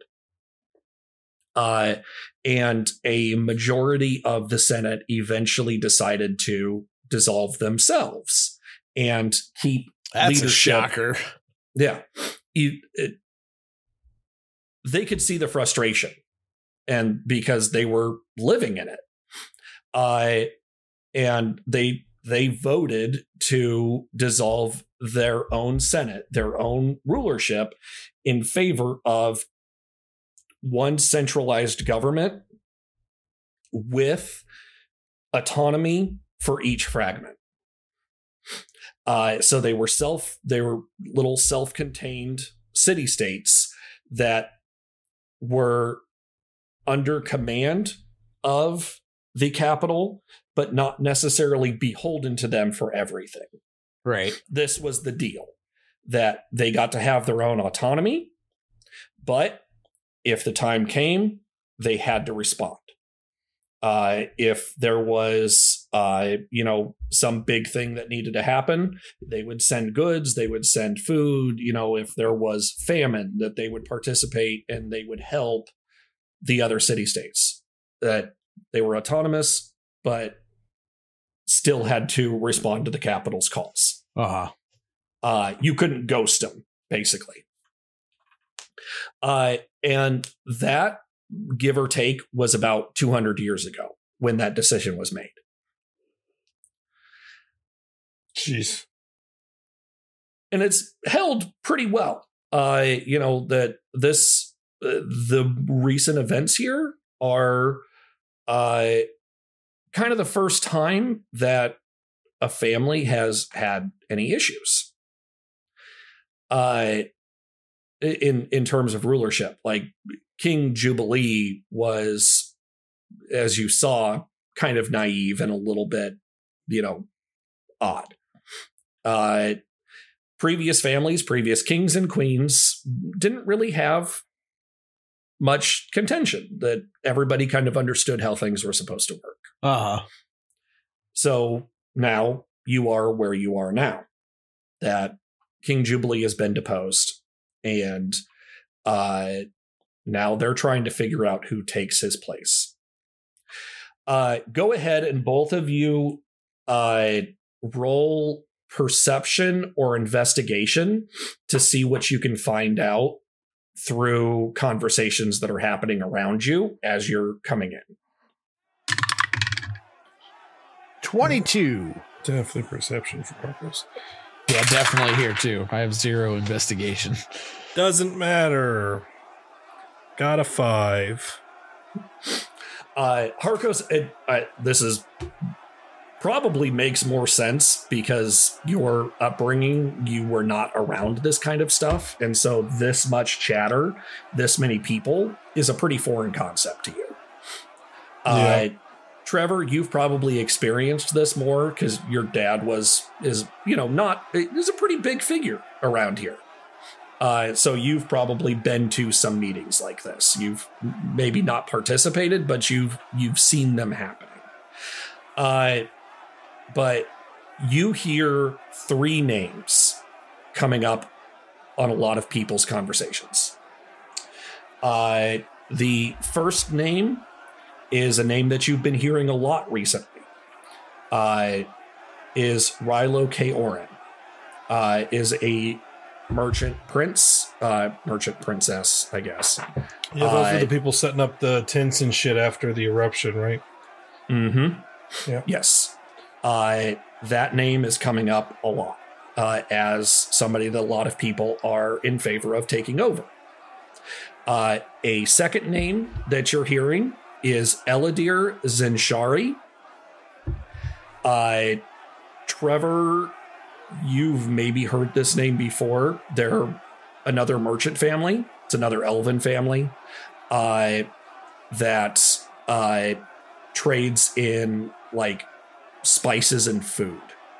And a majority of the Senate eventually decided to dissolve themselves and keep leadership. A shocker. Yeah. They could see the frustration and because they were living in it. And they voted to dissolve their own Senate, their own rulership, in favor of one centralized government with autonomy for each fragment. So they were little self-contained city-states that were under command of the capital, but not necessarily beholden to them for everything. Right. This was the deal, that they got to have their own autonomy, but if the time came, they had to respond. If there was, some big thing that needed to happen, they would send goods, they would send food. If there was famine, that they would participate and they would help the other city-states. That they were autonomous, but still had to respond to the capital's calls. You couldn't ghost them, basically. And that, give or take, was about 200 years ago when that decision was made. Jeez. And it's held pretty well. That the recent events here are kind of the first time that a family has had any issues. In terms of rulership, like King Jubilee was, as you saw, kind of naive and a little bit, odd. Previous families, previous kings and queens didn't really have much contention, that everybody kind of understood how things were supposed to work. So now you are where you are now, that King Jubilee has been deposed, and now they're trying to figure out who takes his place. Go ahead and both of you roll perception or investigation to see what you can find out through conversations that are happening around you as you're coming in. 22. Definitely perception for Marcos. Yeah, definitely here too. I have 0 investigation. Doesn't matter. Got a 5. Harkos, this is probably makes more sense because your upbringing, you were not around this kind of stuff. And so this much chatter, this many people is a pretty foreign concept to you. Yeah. Trevor, you've probably experienced this more because your dad is a pretty big figure around here. So you've probably been to some meetings like this. You've maybe not participated, but you've seen them happening. But you hear 3 names coming up on a lot of people's conversations. The first name is a name that you've been hearing a lot recently. Is Rilo K. Oren. Is a merchant princess, I guess. Yeah, those are the people setting up the tents and shit after the eruption, right? Mm-hmm. Yeah. Yes. That name is coming up a lot as somebody that a lot of people are in favor of taking over. A second name that you're hearing is Eladir Zenshari. Trevor, you've maybe heard this name before. They're another merchant family. It's another elven family that trades in like spices and food.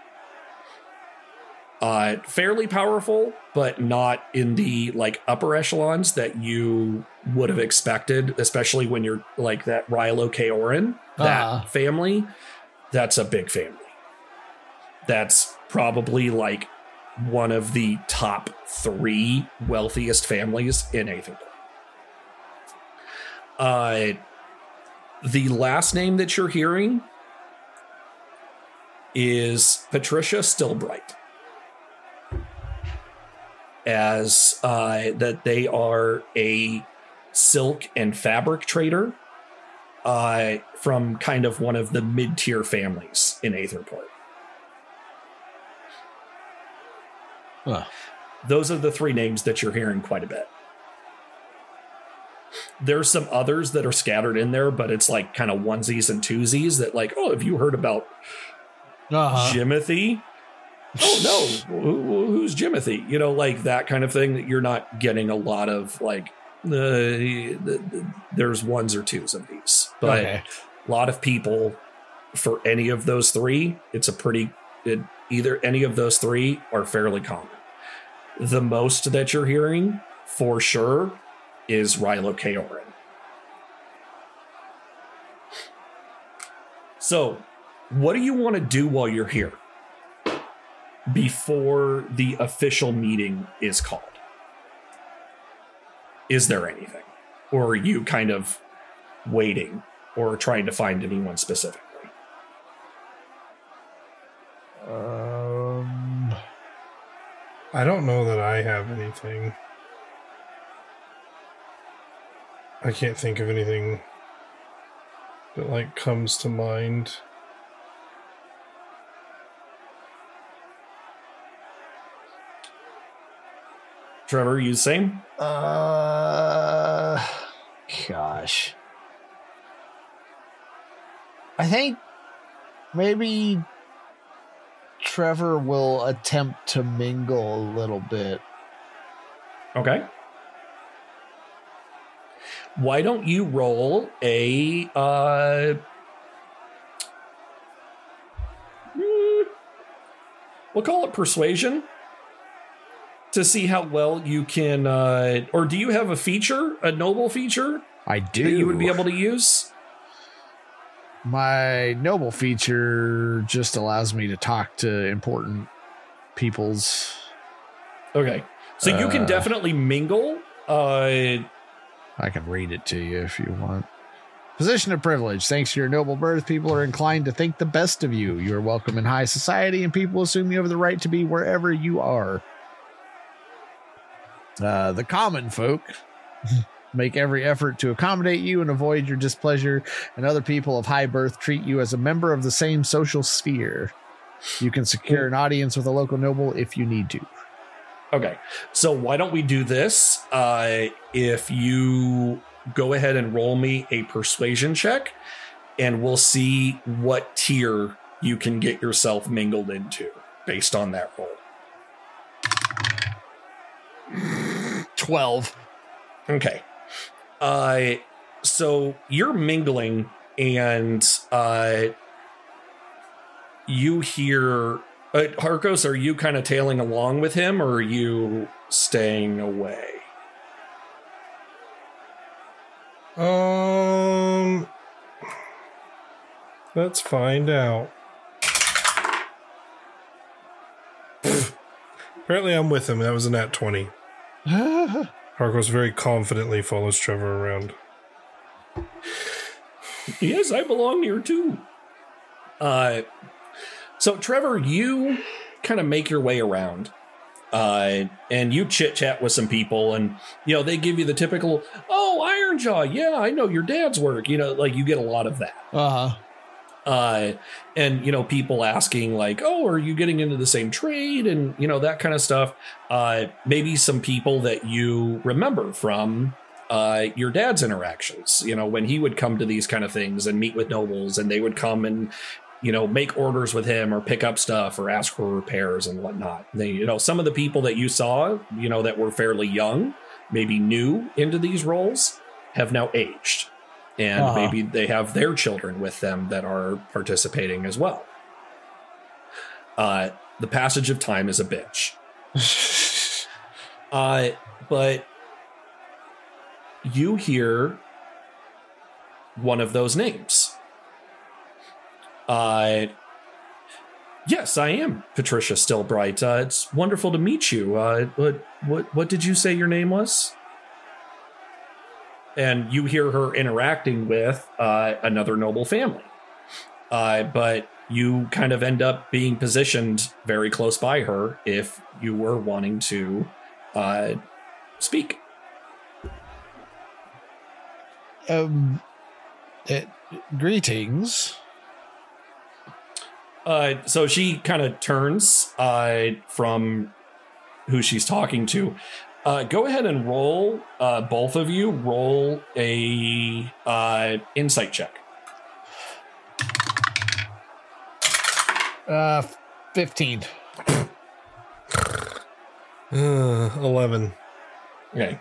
Fairly powerful, but not in the like upper echelons that you would have expected, especially when you're like that Rilo K. Oren, that family. That's a big family. That's probably like one of the top 3 wealthiest families in Aetherwood. The last name that you're hearing is Patricia Stillbright. As that they are a silk and fabric trader from kind of one of the mid-tier families in Aetherport. Huh. Those are the three names that you're hearing quite a bit. There's some others that are scattered in there, but it's like kind of onesies and twosies that like, oh, have you heard about Jimothy? Oh, no. Who's Jimothy? You know, like that kind of thing that you're not getting a lot of like, there's ones or twos of these. But a lot of people for any of those three, either any of those three are fairly common. The most that you're hearing for sure is Rilo Kaorin. So, what do you want to do while you're here before the official meeting is called? Is there anything? Or are you kind of waiting or trying to find anyone specifically? I don't know that I have anything. I can't think of anything that like comes to mind. Trevor, you the same? Gosh. I think maybe Trevor will attempt to mingle a little bit. Okay. Why don't you roll a we'll call it persuasion to see how well you can or do you have a feature, a noble feature? I do. That you would be able to use? My noble feature just allows me to talk to important peoples. Okay. So you can definitely mingle. I can read it to you if you want. Position of privilege. Thanks to your noble birth, people are inclined to think the best of you. You are welcome in high society, and people assume you have the right to be wherever you are. The common folk make every effort to accommodate you and avoid your displeasure, and other people of high birth treat you as a member of the same social sphere. You can secure an audience with a local noble if you need to. Okay, so why don't we do this? If you go ahead and roll me a persuasion check, and we'll see what tier you can get yourself mingled into based on that roll. 12. Okay. So you're mingling and you hear Harkos, are you kind of tailing along with him or are you staying away? Let's find out. Apparently I'm with him. That was a nat 20. Harkos very confidently follows Trevor around. Yes, I belong here too. So Trevor, you kind of make your way around, and you chit chat with some people, and they give you the typical, "Oh, Ironjaw, yeah, I know your dad's work." Like you get a lot of that. And people asking like, "Oh, are you getting into the same trade?" And that kind of stuff. Maybe some people that you remember from your dad's interactions. When he would come to these kind of things and meet with nobles, and they would come and make orders with him or pick up stuff or ask for repairs and whatnot. They, some of the people that you saw, that were fairly young, maybe new into these roles, have now aged. And maybe they have their children with them that are participating as well. The passage of time is a bitch. But you hear one of those names. Yes, I am Patricia Stillbright. It's wonderful to meet you. What did you say your name was? And you hear her interacting with another noble family. But you kind of end up being positioned very close by her if you were wanting to speak. Greetings. So she kind of turns from who she's talking to. Go ahead and roll, both of you, roll a insight check. 15. 11. Okay.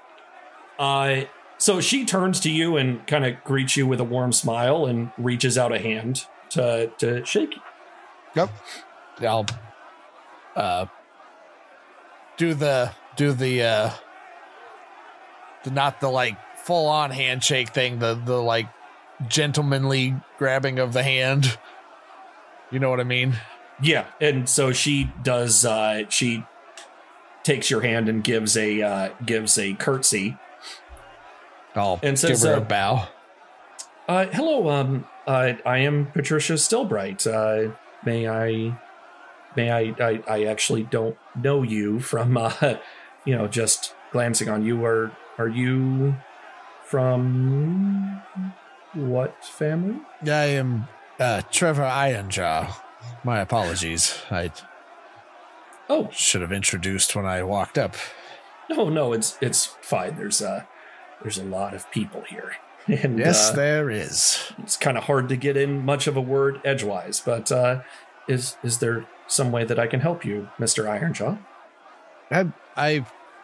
So she turns to you and kind of greets you with a warm smile and reaches out a hand to shake you. Yep. I'll do the not the like full on handshake thing, the like gentlemanly grabbing of the hand. You know what I mean? Yeah, and so she does. She takes your hand and gives a curtsy. And says, give her a bow. Hello, I am Patricia Stillbright. I actually don't know you from just glancing on you. Are you from what family? I am Trevor Ironjaw. My apologies. I should have introduced when I walked up. No, it's fine. There's a lot of people here. And, yes, there is. It's kind of hard to get in much of a word edgewise, but is there some way that I can help you, Mr. Ironjaw? I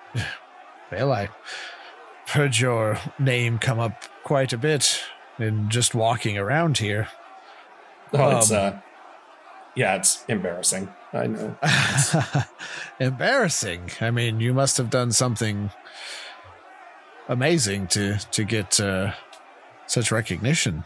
heard your name come up quite a bit in just walking around here. Oh, it's embarrassing. I know. Embarrassing. I mean, you must have done something amazing to get such recognition.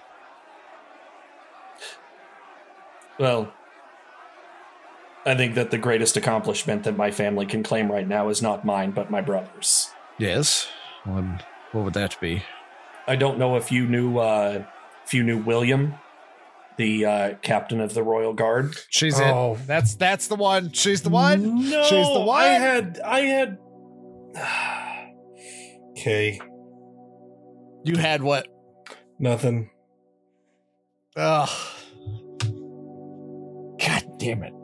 Well, I think that the greatest accomplishment that my family can claim right now is not mine, but my brother's. Yes? What would that be? I don't know if you knew William, the captain of the Royal Guard. She's it. That's the one. She's the one. No, she's the one. I had. Okay. You had what? Nothing. Ugh. God damn it.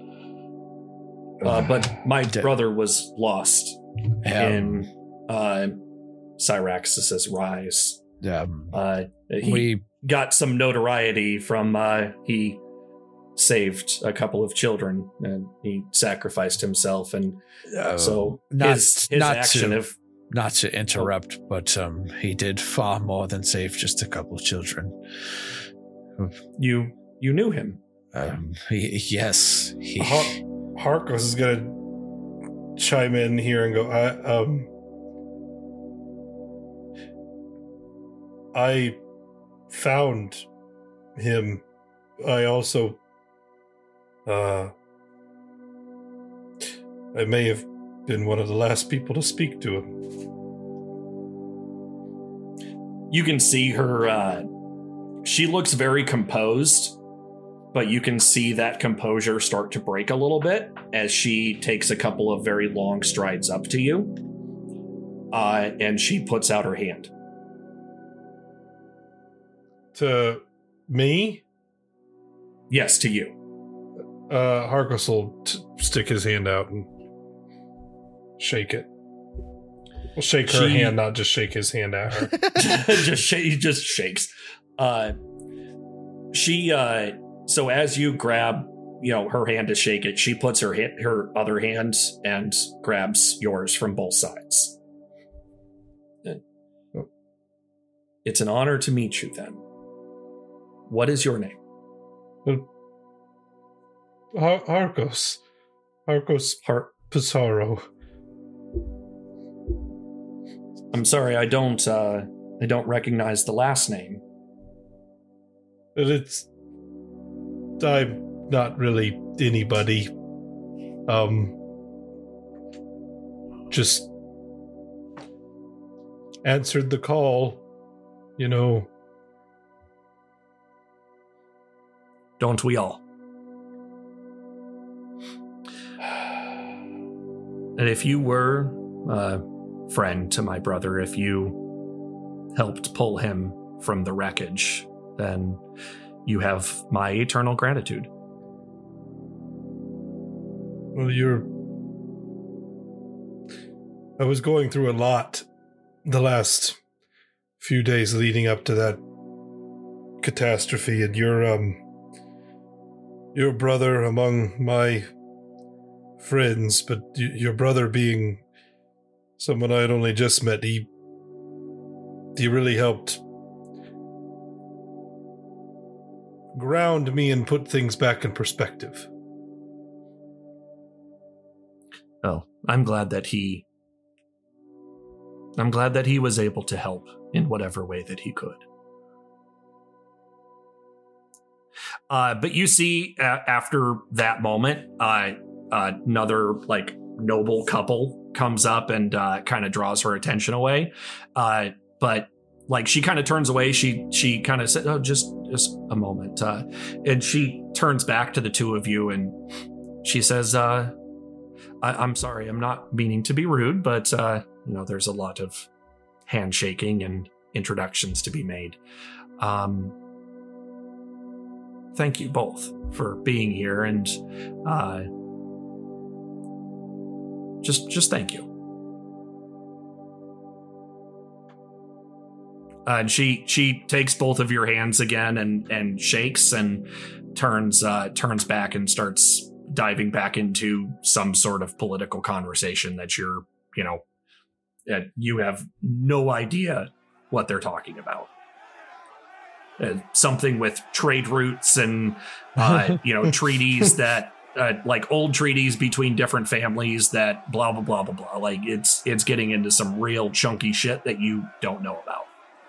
But my brother was lost in Syraxis' rise. He got some notoriety from he saved a couple of children and he sacrificed himself, and so his action of not to interrupt, but he did far more than save just a couple of children. You knew him? Yes. Harkos is gonna chime in here and go, I found him. I also I may have been one of the last people to speak to him. You can see her, she looks very composed, but you can see that composure start to break a little bit as she takes a couple of very long strides up to you, and she puts out her hand. To me? Yes, to you. Harkos will stick his hand out and shake it. We'll shake her hand, not just shake his hand at her. He just shakes. So as you grab, her hand to shake it, she puts her other hand and grabs yours from both sides. It's an honor to meet you then. What is your name? Harkos. Harkos Pizarro. I'm sorry, I don't recognize the last name. I'm not really anybody. Just answered the call, Don't we all? And if you were a friend to my brother, if you helped pull him from the wreckage, then you have my eternal gratitude. Well, I was going through a lot the last few days leading up to that catastrophe, and your brother among my friends, but your brother being someone I had only just met, he really helped ground me and put things back in perspective. Oh, I'm glad that he was able to help in whatever way that he could. But you see, after that moment, another like noble couple comes up and kind of draws her attention away. But like she kind of turns away. She kind of said, "Oh, just a moment." And she turns back to the two of you and she says, I'm sorry, I'm not meaning to be rude, but there's a lot of handshaking and introductions to be made. Thank you both for being here, and just thank you. And she takes both of your hands again and shakes and turns back and starts diving back into some sort of political conversation that you have no idea what they're talking about. Something with trade routes and, treaties that, like old treaties between different families that blah, blah, blah, blah, blah. Like it's getting into some real chunky shit that you don't know about.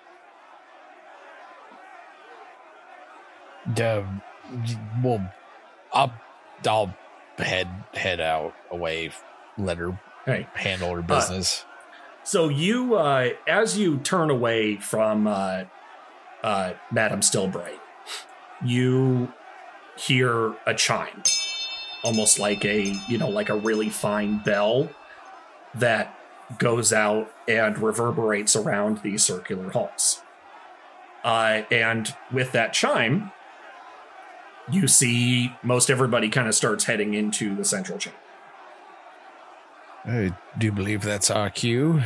I'll head out away, let her handle her business. So you, as you turn away from Madame Stillbright, you hear a chime, almost like a really fine bell that goes out and reverberates around these circular halls. And with that chime, you see most everybody kind of starts heading into the central chamber. I do believe that's our cue.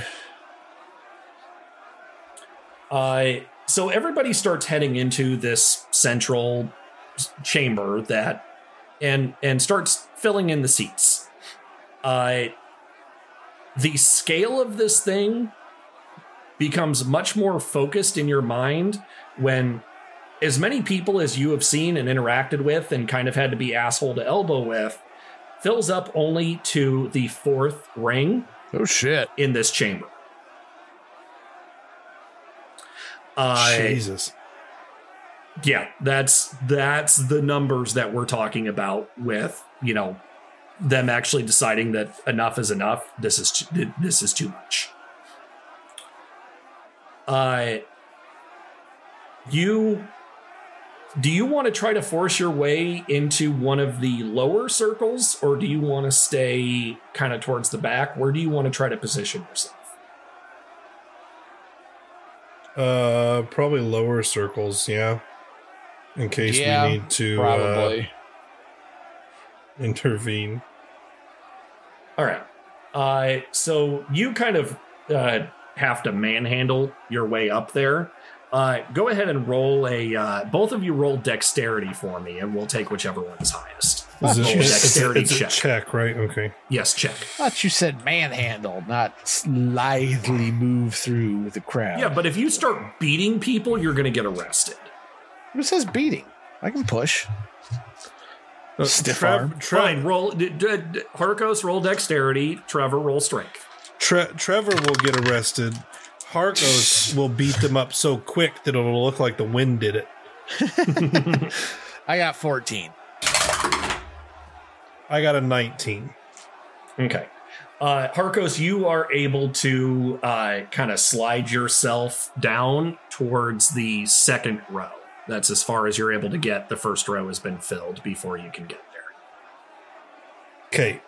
So everybody starts heading into this central chamber and starts filling in the seats. The scale of this thing becomes much more focused in your mind when as many people as you have seen and interacted with and kind of had to be asshole to elbow with fills up only to the fourth ring. Oh, shit. In this chamber. Jesus. Yeah, that's the numbers that we're talking about with, them actually deciding that enough is enough. This is too much. Do you want to try to force your way into one of the lower circles, or do you want to stay kind of towards the back? Where do you want to try to position yourself? Probably lower circles, yeah. In case we need to probably intervene. All right. So you kind of have to manhandle your way up there. Go ahead and roll both of you roll dexterity for me, and we'll take whichever one's highest. Dexterity check. Check, right? Okay. Yes, check. I thought you said manhandle, not slithely move through the crowd. Yeah, but if you start beating people, you're going to get arrested. Who says beating? I can push. Stiff arm. Fine, roll. Harkos, roll dexterity. Trevor, roll strength. Trevor will get arrested. Harkos will beat them up so quick that it'll look like the wind did it. I got 14. I got a 19. Okay. Harkos, you are able to kind of slide yourself down towards the second row. That's as far as you're able to get. The first row has been filled before you can get there. Okay.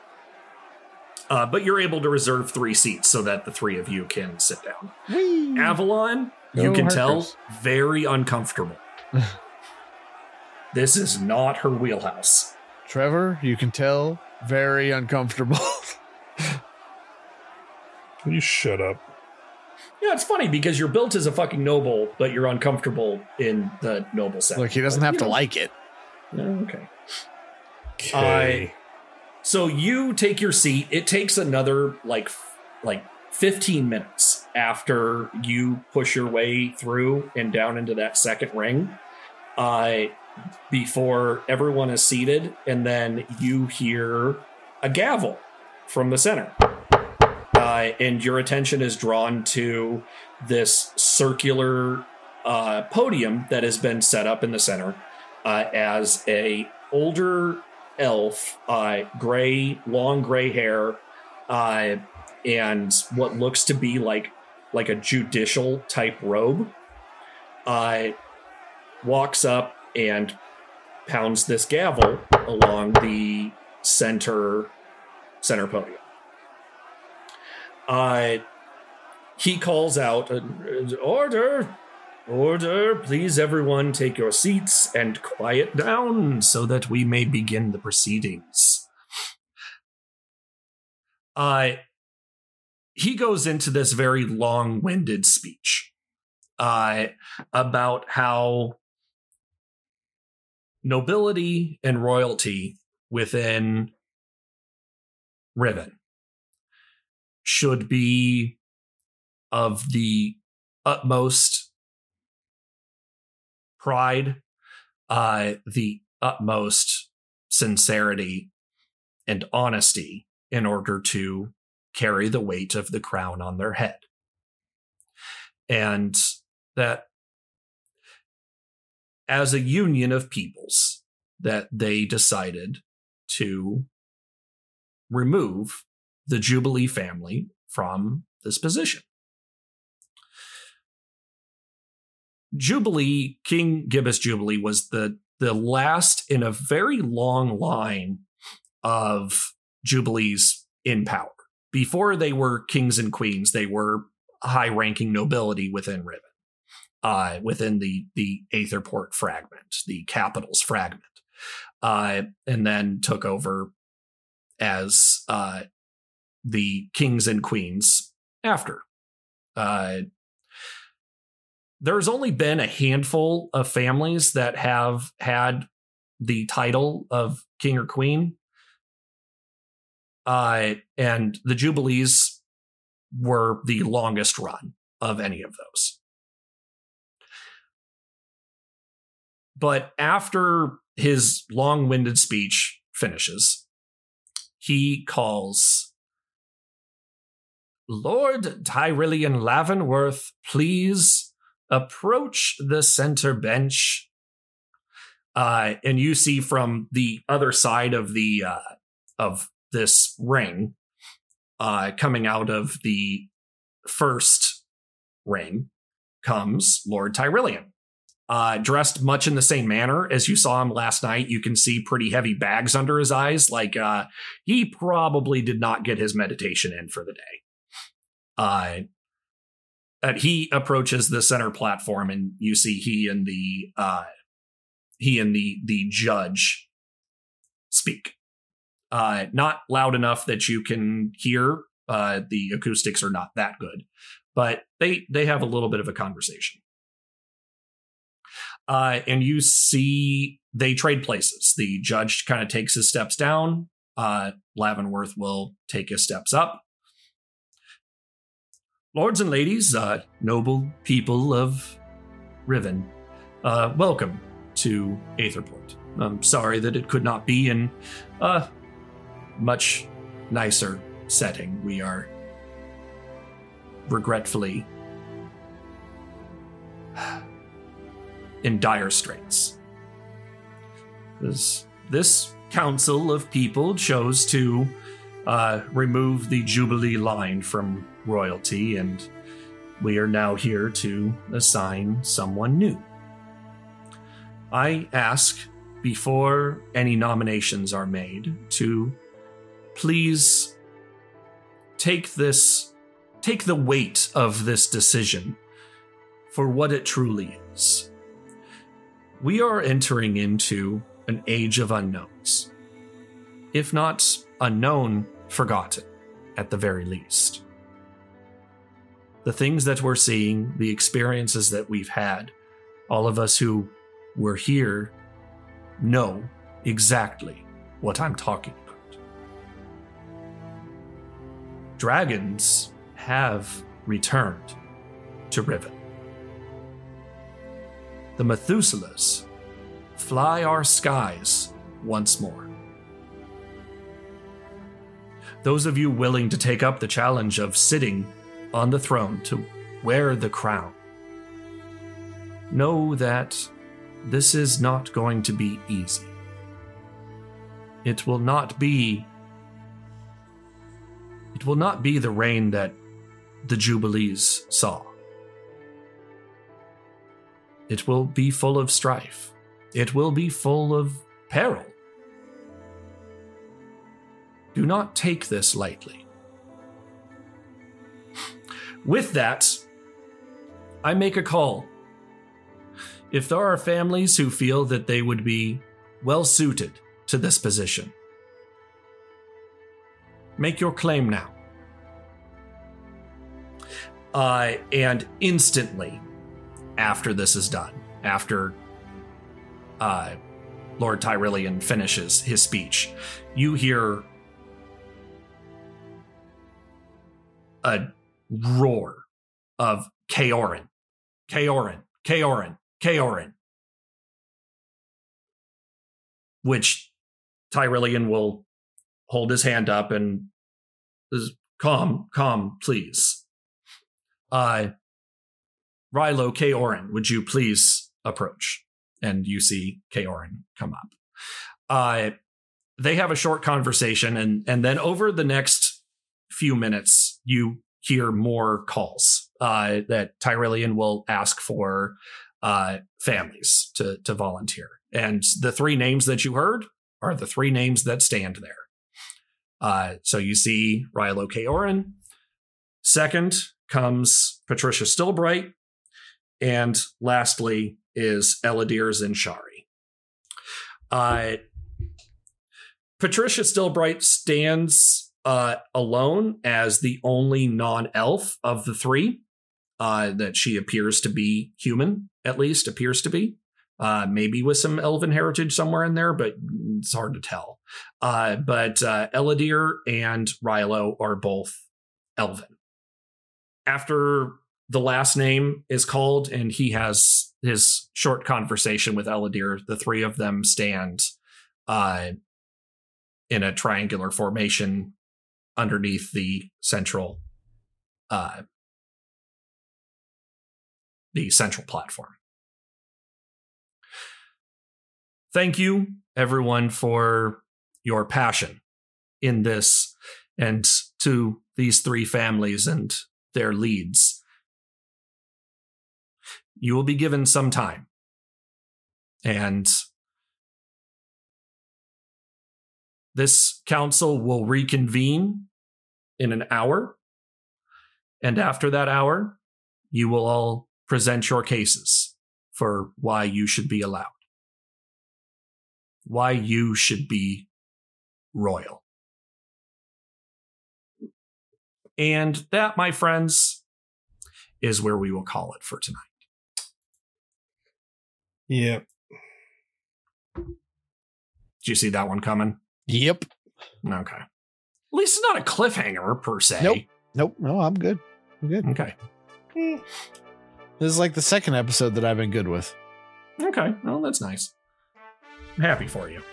But you're able to reserve 3 seats so that the 3 of you can sit down. Whee! Avalon, You can Harkers. tell, very uncomfortable. This is not her wheelhouse. Trevor, you can tell, very uncomfortable. You shut up. Yeah, it's funny because you're built as a fucking noble, but you're uncomfortable in the noble setting. Look, he doesn't have to like it. Okay. Okay. So you take your seat. It takes another like 15 minutes after you push your way through and down into that second ring, before everyone is seated, and then you hear a gavel from the center. And your attention is drawn to this circular podium that has been set up in the center as a older elf, long gray hair, and what looks to be like a judicial type robe, walks up and pounds this gavel along the center podium. He calls out, "Order! Order! Please, everyone, take your seats and quiet down so that we may begin the proceedings." He goes into this very long-winded speech about how nobility and royalty within Riven should be of the utmost pride, the utmost sincerity and honesty in order to carry the weight of the crown on their head. And that as a union of peoples, that they decided to remove the Jubilee family from this position. Jubilee, King Gibbous Jubilee, was the last in a very long line of Jubilees in power. Before they were kings and queens, they were high-ranking nobility within Riven, within the Aetherport fragment, the Capitals fragment, and then took over as the kings and queens after. There's only been a handful of families that have had the title of king or queen. And the Jubilees were the longest run of any of those. But after his long-winded speech finishes, he calls, "Lord Tyrillian Lavenworth, please approach the center bench." And you see from the other side of the of this ring, coming out of the first ring, comes Lord Tyrillian. Dressed much in the same manner as you saw him last night. You can see pretty heavy bags under his eyes, like he probably did not get his meditation in for the day. He approaches the center platform, and you see he and the judge speak. Not loud enough that you can hear. The acoustics are not that good, but they have a little bit of a conversation. And you see they trade places. The judge kind of takes his steps down. Lavenworth will take his steps up. "Lords and ladies, noble people of Riven, welcome to Aetherport. I'm sorry that it could not be in a much nicer setting. We are regretfully in dire straits. This council of people chose to remove the Jubilee line from royalty, and we are now here to assign someone new. I ask, before any nominations are made, to please take the weight of this decision for what it truly is. We are entering into an age of unknowns. If not unknown, forgotten, at the very least. The things that we're seeing, the experiences that we've had, all of us who were here know exactly what I'm talking about. Dragons have returned to Riven. The Methuselahs fly our skies once more. Those of you willing to take up the challenge of sitting on the throne to wear the crown, know that this is not going to be easy. It will not be the reign that the Jubilees saw. It will be full of strife. It will be full of peril. Do not take this lightly. With that, I make a call. If there are families who feel that they would be well suited to this position, make your claim now. And instantly, after this is done, after Lord Tyrillian finishes his speech, you hear a roar of Kaorin, Kaorin, Kaorin, Kaorin, which Tyrillian will hold his hand up and is calm, please. Rilo Kaorin, would you please approach? And you see Kaorin come up. They have a short conversation, and then over the next few minutes, you hear more calls that Tyrillian will ask for families to volunteer. And the three names that you heard are the three names that stand there. So you see Rilo Kaorin. Second comes Patricia Stillbright. And lastly is Eladir Zinshari. Patricia Stillbright stands alone as the only non-elf of the three. That she appears to be human, at least appears to be. Maybe with some elven heritage somewhere in there, but it's hard to tell. But Eladir and Rilo are both elven. After the last name is called and he has his short conversation with Eladir, the three of them stand in a triangular formation underneath the central platform. Thank you, everyone, for your passion in this, and to these three families and their leads. You will be given some time, and this council will reconvene in an hour, and after that hour, you will all present your cases for why you should be allowed, why you should be royal. And that, my friends, is where we will call it for tonight. Yep. Did you see that one coming? Yep. Okay. At least it's not a cliffhanger, per se. Nope. No, I'm good. Okay. This is like the second episode that I've been good with. Okay. Well, that's nice. I'm happy for you.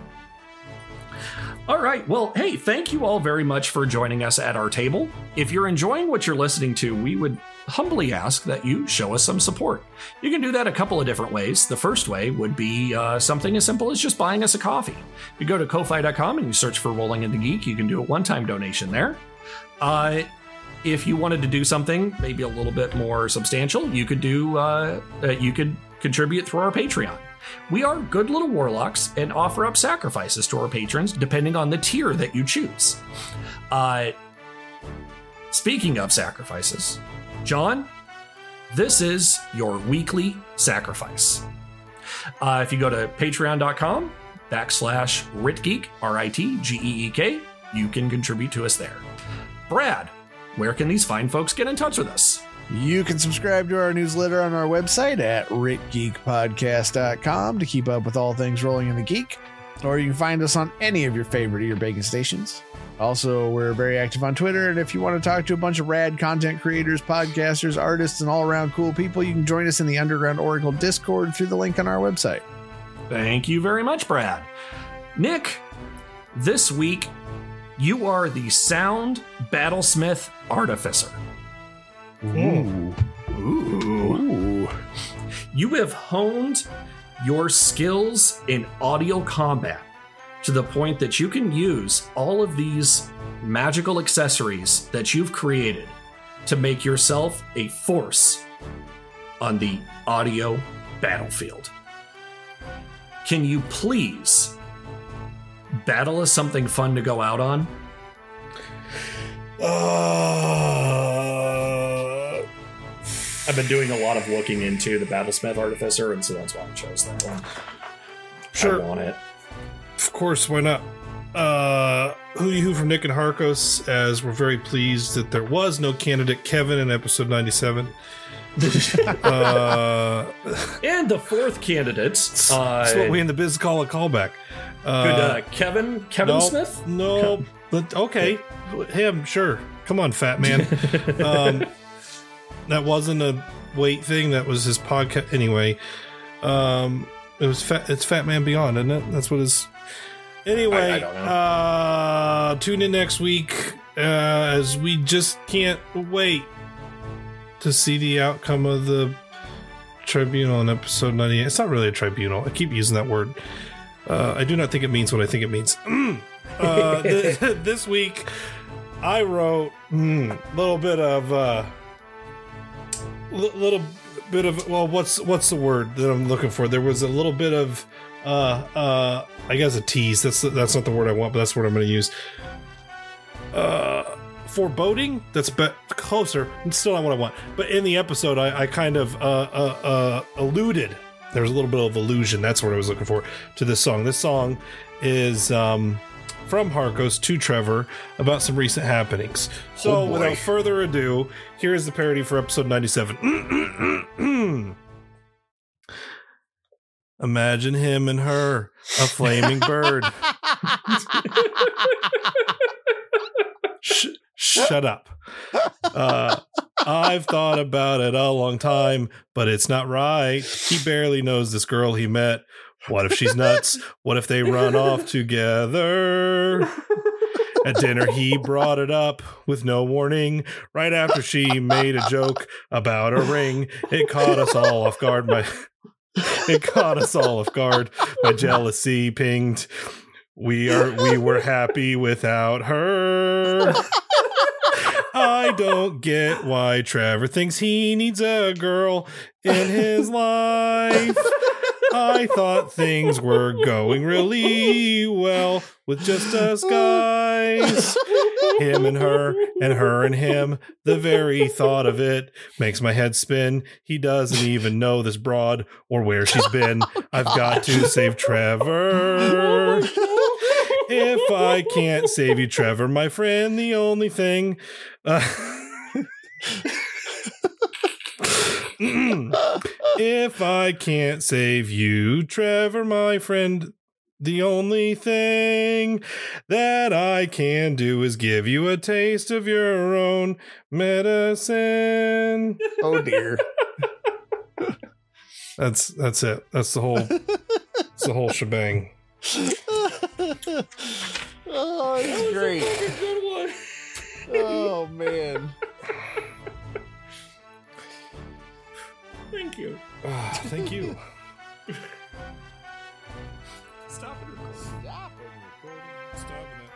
All right. Well, hey, thank you all very much for joining us at our table. If you're enjoying what you're listening to, we would humbly ask that you show us some support. You can do that a couple of different ways. The first way would be something as simple as just buying us a coffee. You go to Ko-Fi.com and you search for Rolling in the Geek. You can do a one-time donation there. If you wanted to do something maybe a little bit more substantial, you could contribute through our Patreon. We are good little warlocks and offer up sacrifices to our patrons depending on the tier that you choose. Speaking of sacrifices, John, This is your weekly sacrifice. If you go to patreon.com/RitGeek, RITGEEK, you can contribute to us there. Brad, where can these fine folks get in touch with us? You can subscribe to our newsletter on our website at ritgeekpodcast.com to keep up with all things rolling in the geek, or you can find us on any of your favorite ear bacon stations. Also, we're very active on Twitter, and if you want to talk to a bunch of rad content creators, podcasters, artists, and all-around cool people, you can join us in the Underground Oracle Discord through the link on our website. Thank you very much, Brad. Nick, this week, you are the Sound Battlesmith Artificer. Ooh. Ooh. You have honed your skills in audio combat to the point that you can use all of these magical accessories that you've created to make yourself a force on the audio battlefield. Can you please battle us something fun to go out on? I've been doing a lot of looking into the Battlesmith Artificer, and so that's why I chose that one. Sure. I want it. Of course, why not? Hooty Hoo from Nick and Harkos, as we're very pleased that there was no candidate Kevin in episode 97. And the fourth candidate. That's what we in the biz call a callback. Kevin nope, Smith? No, but okay. Him, sure. Come on, fat man. That wasn't a weight thing. That was his podcast. Anyway, it was it's Fat Man Beyond, isn't it? That's what his. Anyway, I don't know. Tune in next week as we just can't wait to see the outcome of the tribunal in episode 98. It's not really a tribunal. I keep using that word. I do not think it means what I think it means. This week, I wrote a little bit of well, what's the word that I'm looking for? There was a little bit of I guess a tease. That's not the word I want, but that's what I'm going to use. Foreboding. That's closer. It's still not what I want. But in the episode, I kind of alluded. There was a little bit of allusion. That's what I was looking for to this song. This song is from Harkos to Trevor about some recent happenings. So without further ado, here's the parody for episode 97. Imagine him and her, a flaming bird. Shut up. I've thought about it a long time, but it's not right. He barely knows this girl he met. What if she's nuts? What if they run off together? At dinner, he brought it up with no warning. Right after she made a joke about a ring, it caught us all off guard. My jealousy pinged. We were happy without her. I don't get why Trevor thinks he needs a girl in his life. I thought things were going really well with just us guys. Him and her and him. The very thought of it makes my head spin. He doesn't even know this broad or where she's been. I've got to save Trevor. If I can't save you, Trevor, my friend, the only thing... If I can't save you, Trevor, my friend, the only thing that I can do is give you a taste of your own medicine. Oh dear. That's it. That's the whole shebang. Oh, it's great. Fucking good one. Oh man. Thank you. Thank you. Stop it recording. Stopping it.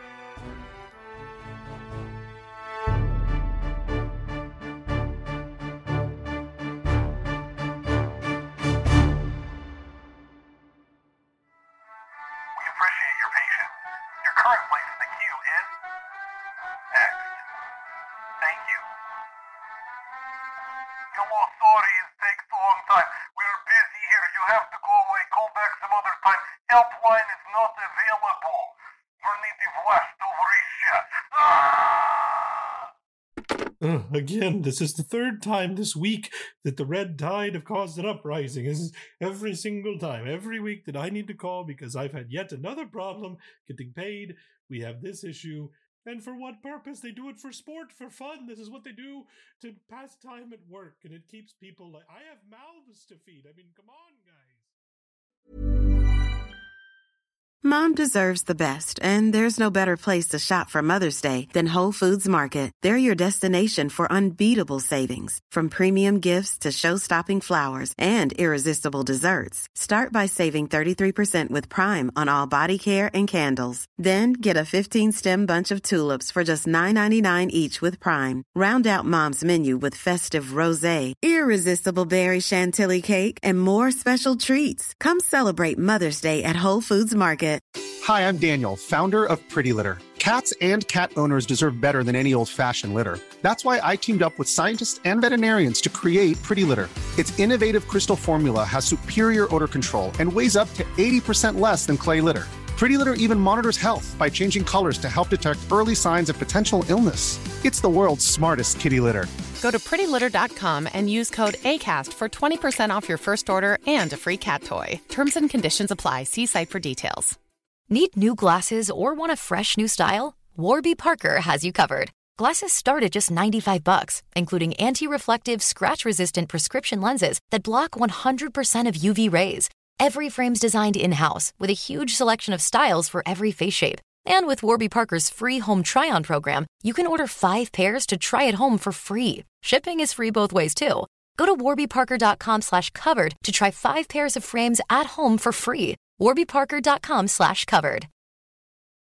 We appreciate your patience. Your current place in the queue is next. Thank you. Yo, sorry. Again, this is the third time this week that the red tide have caused an uprising. This is every single time, every week that I need to call because I've had yet another problem getting paid. We have this issue. And for what purpose? They do it for sport, for fun. This is what they do to pass time at work. And it keeps people like, I have mouths to feed. I mean, come on, guys. Mom deserves the best, and there's no better place to shop for Mother's Day than Whole Foods Market. They're your destination for unbeatable savings, from premium gifts to show-stopping flowers and irresistible desserts. Start by saving 33% with Prime on all body care and candles. Then get a 15-stem bunch of tulips for just $9.99 each with Prime. Round out Mom's menu with festive rosé, irresistible berry chantilly cake, and more special treats. Come celebrate Mother's Day at Whole Foods Market. Hi, I'm Daniel, founder of Pretty Litter. Cats and cat owners deserve better than any old-fashioned litter. That's why I teamed up with scientists and veterinarians to create Pretty Litter. Its innovative crystal formula has superior odor control and weighs up to 80% less than clay litter. Pretty Litter even monitors health by changing colors to help detect early signs of potential illness. It's the world's smartest kitty litter. Go to prettylitter.com and use code ACAST for 20% off your first order and a free cat toy. Terms and conditions apply. See site for details. Need new glasses or want a fresh new style? Warby Parker has you covered. Glasses start at just $95, including anti-reflective, scratch-resistant prescription lenses that block 100% of UV rays. Every frame's designed in-house with a huge selection of styles for every face shape. And with Warby Parker's free home try-on program, you can order 5 pairs to try at home for free. Shipping is free both ways, too. Go to warbyparker.com/covered to try 5 pairs of frames at home for free. warbyparker.com/covered.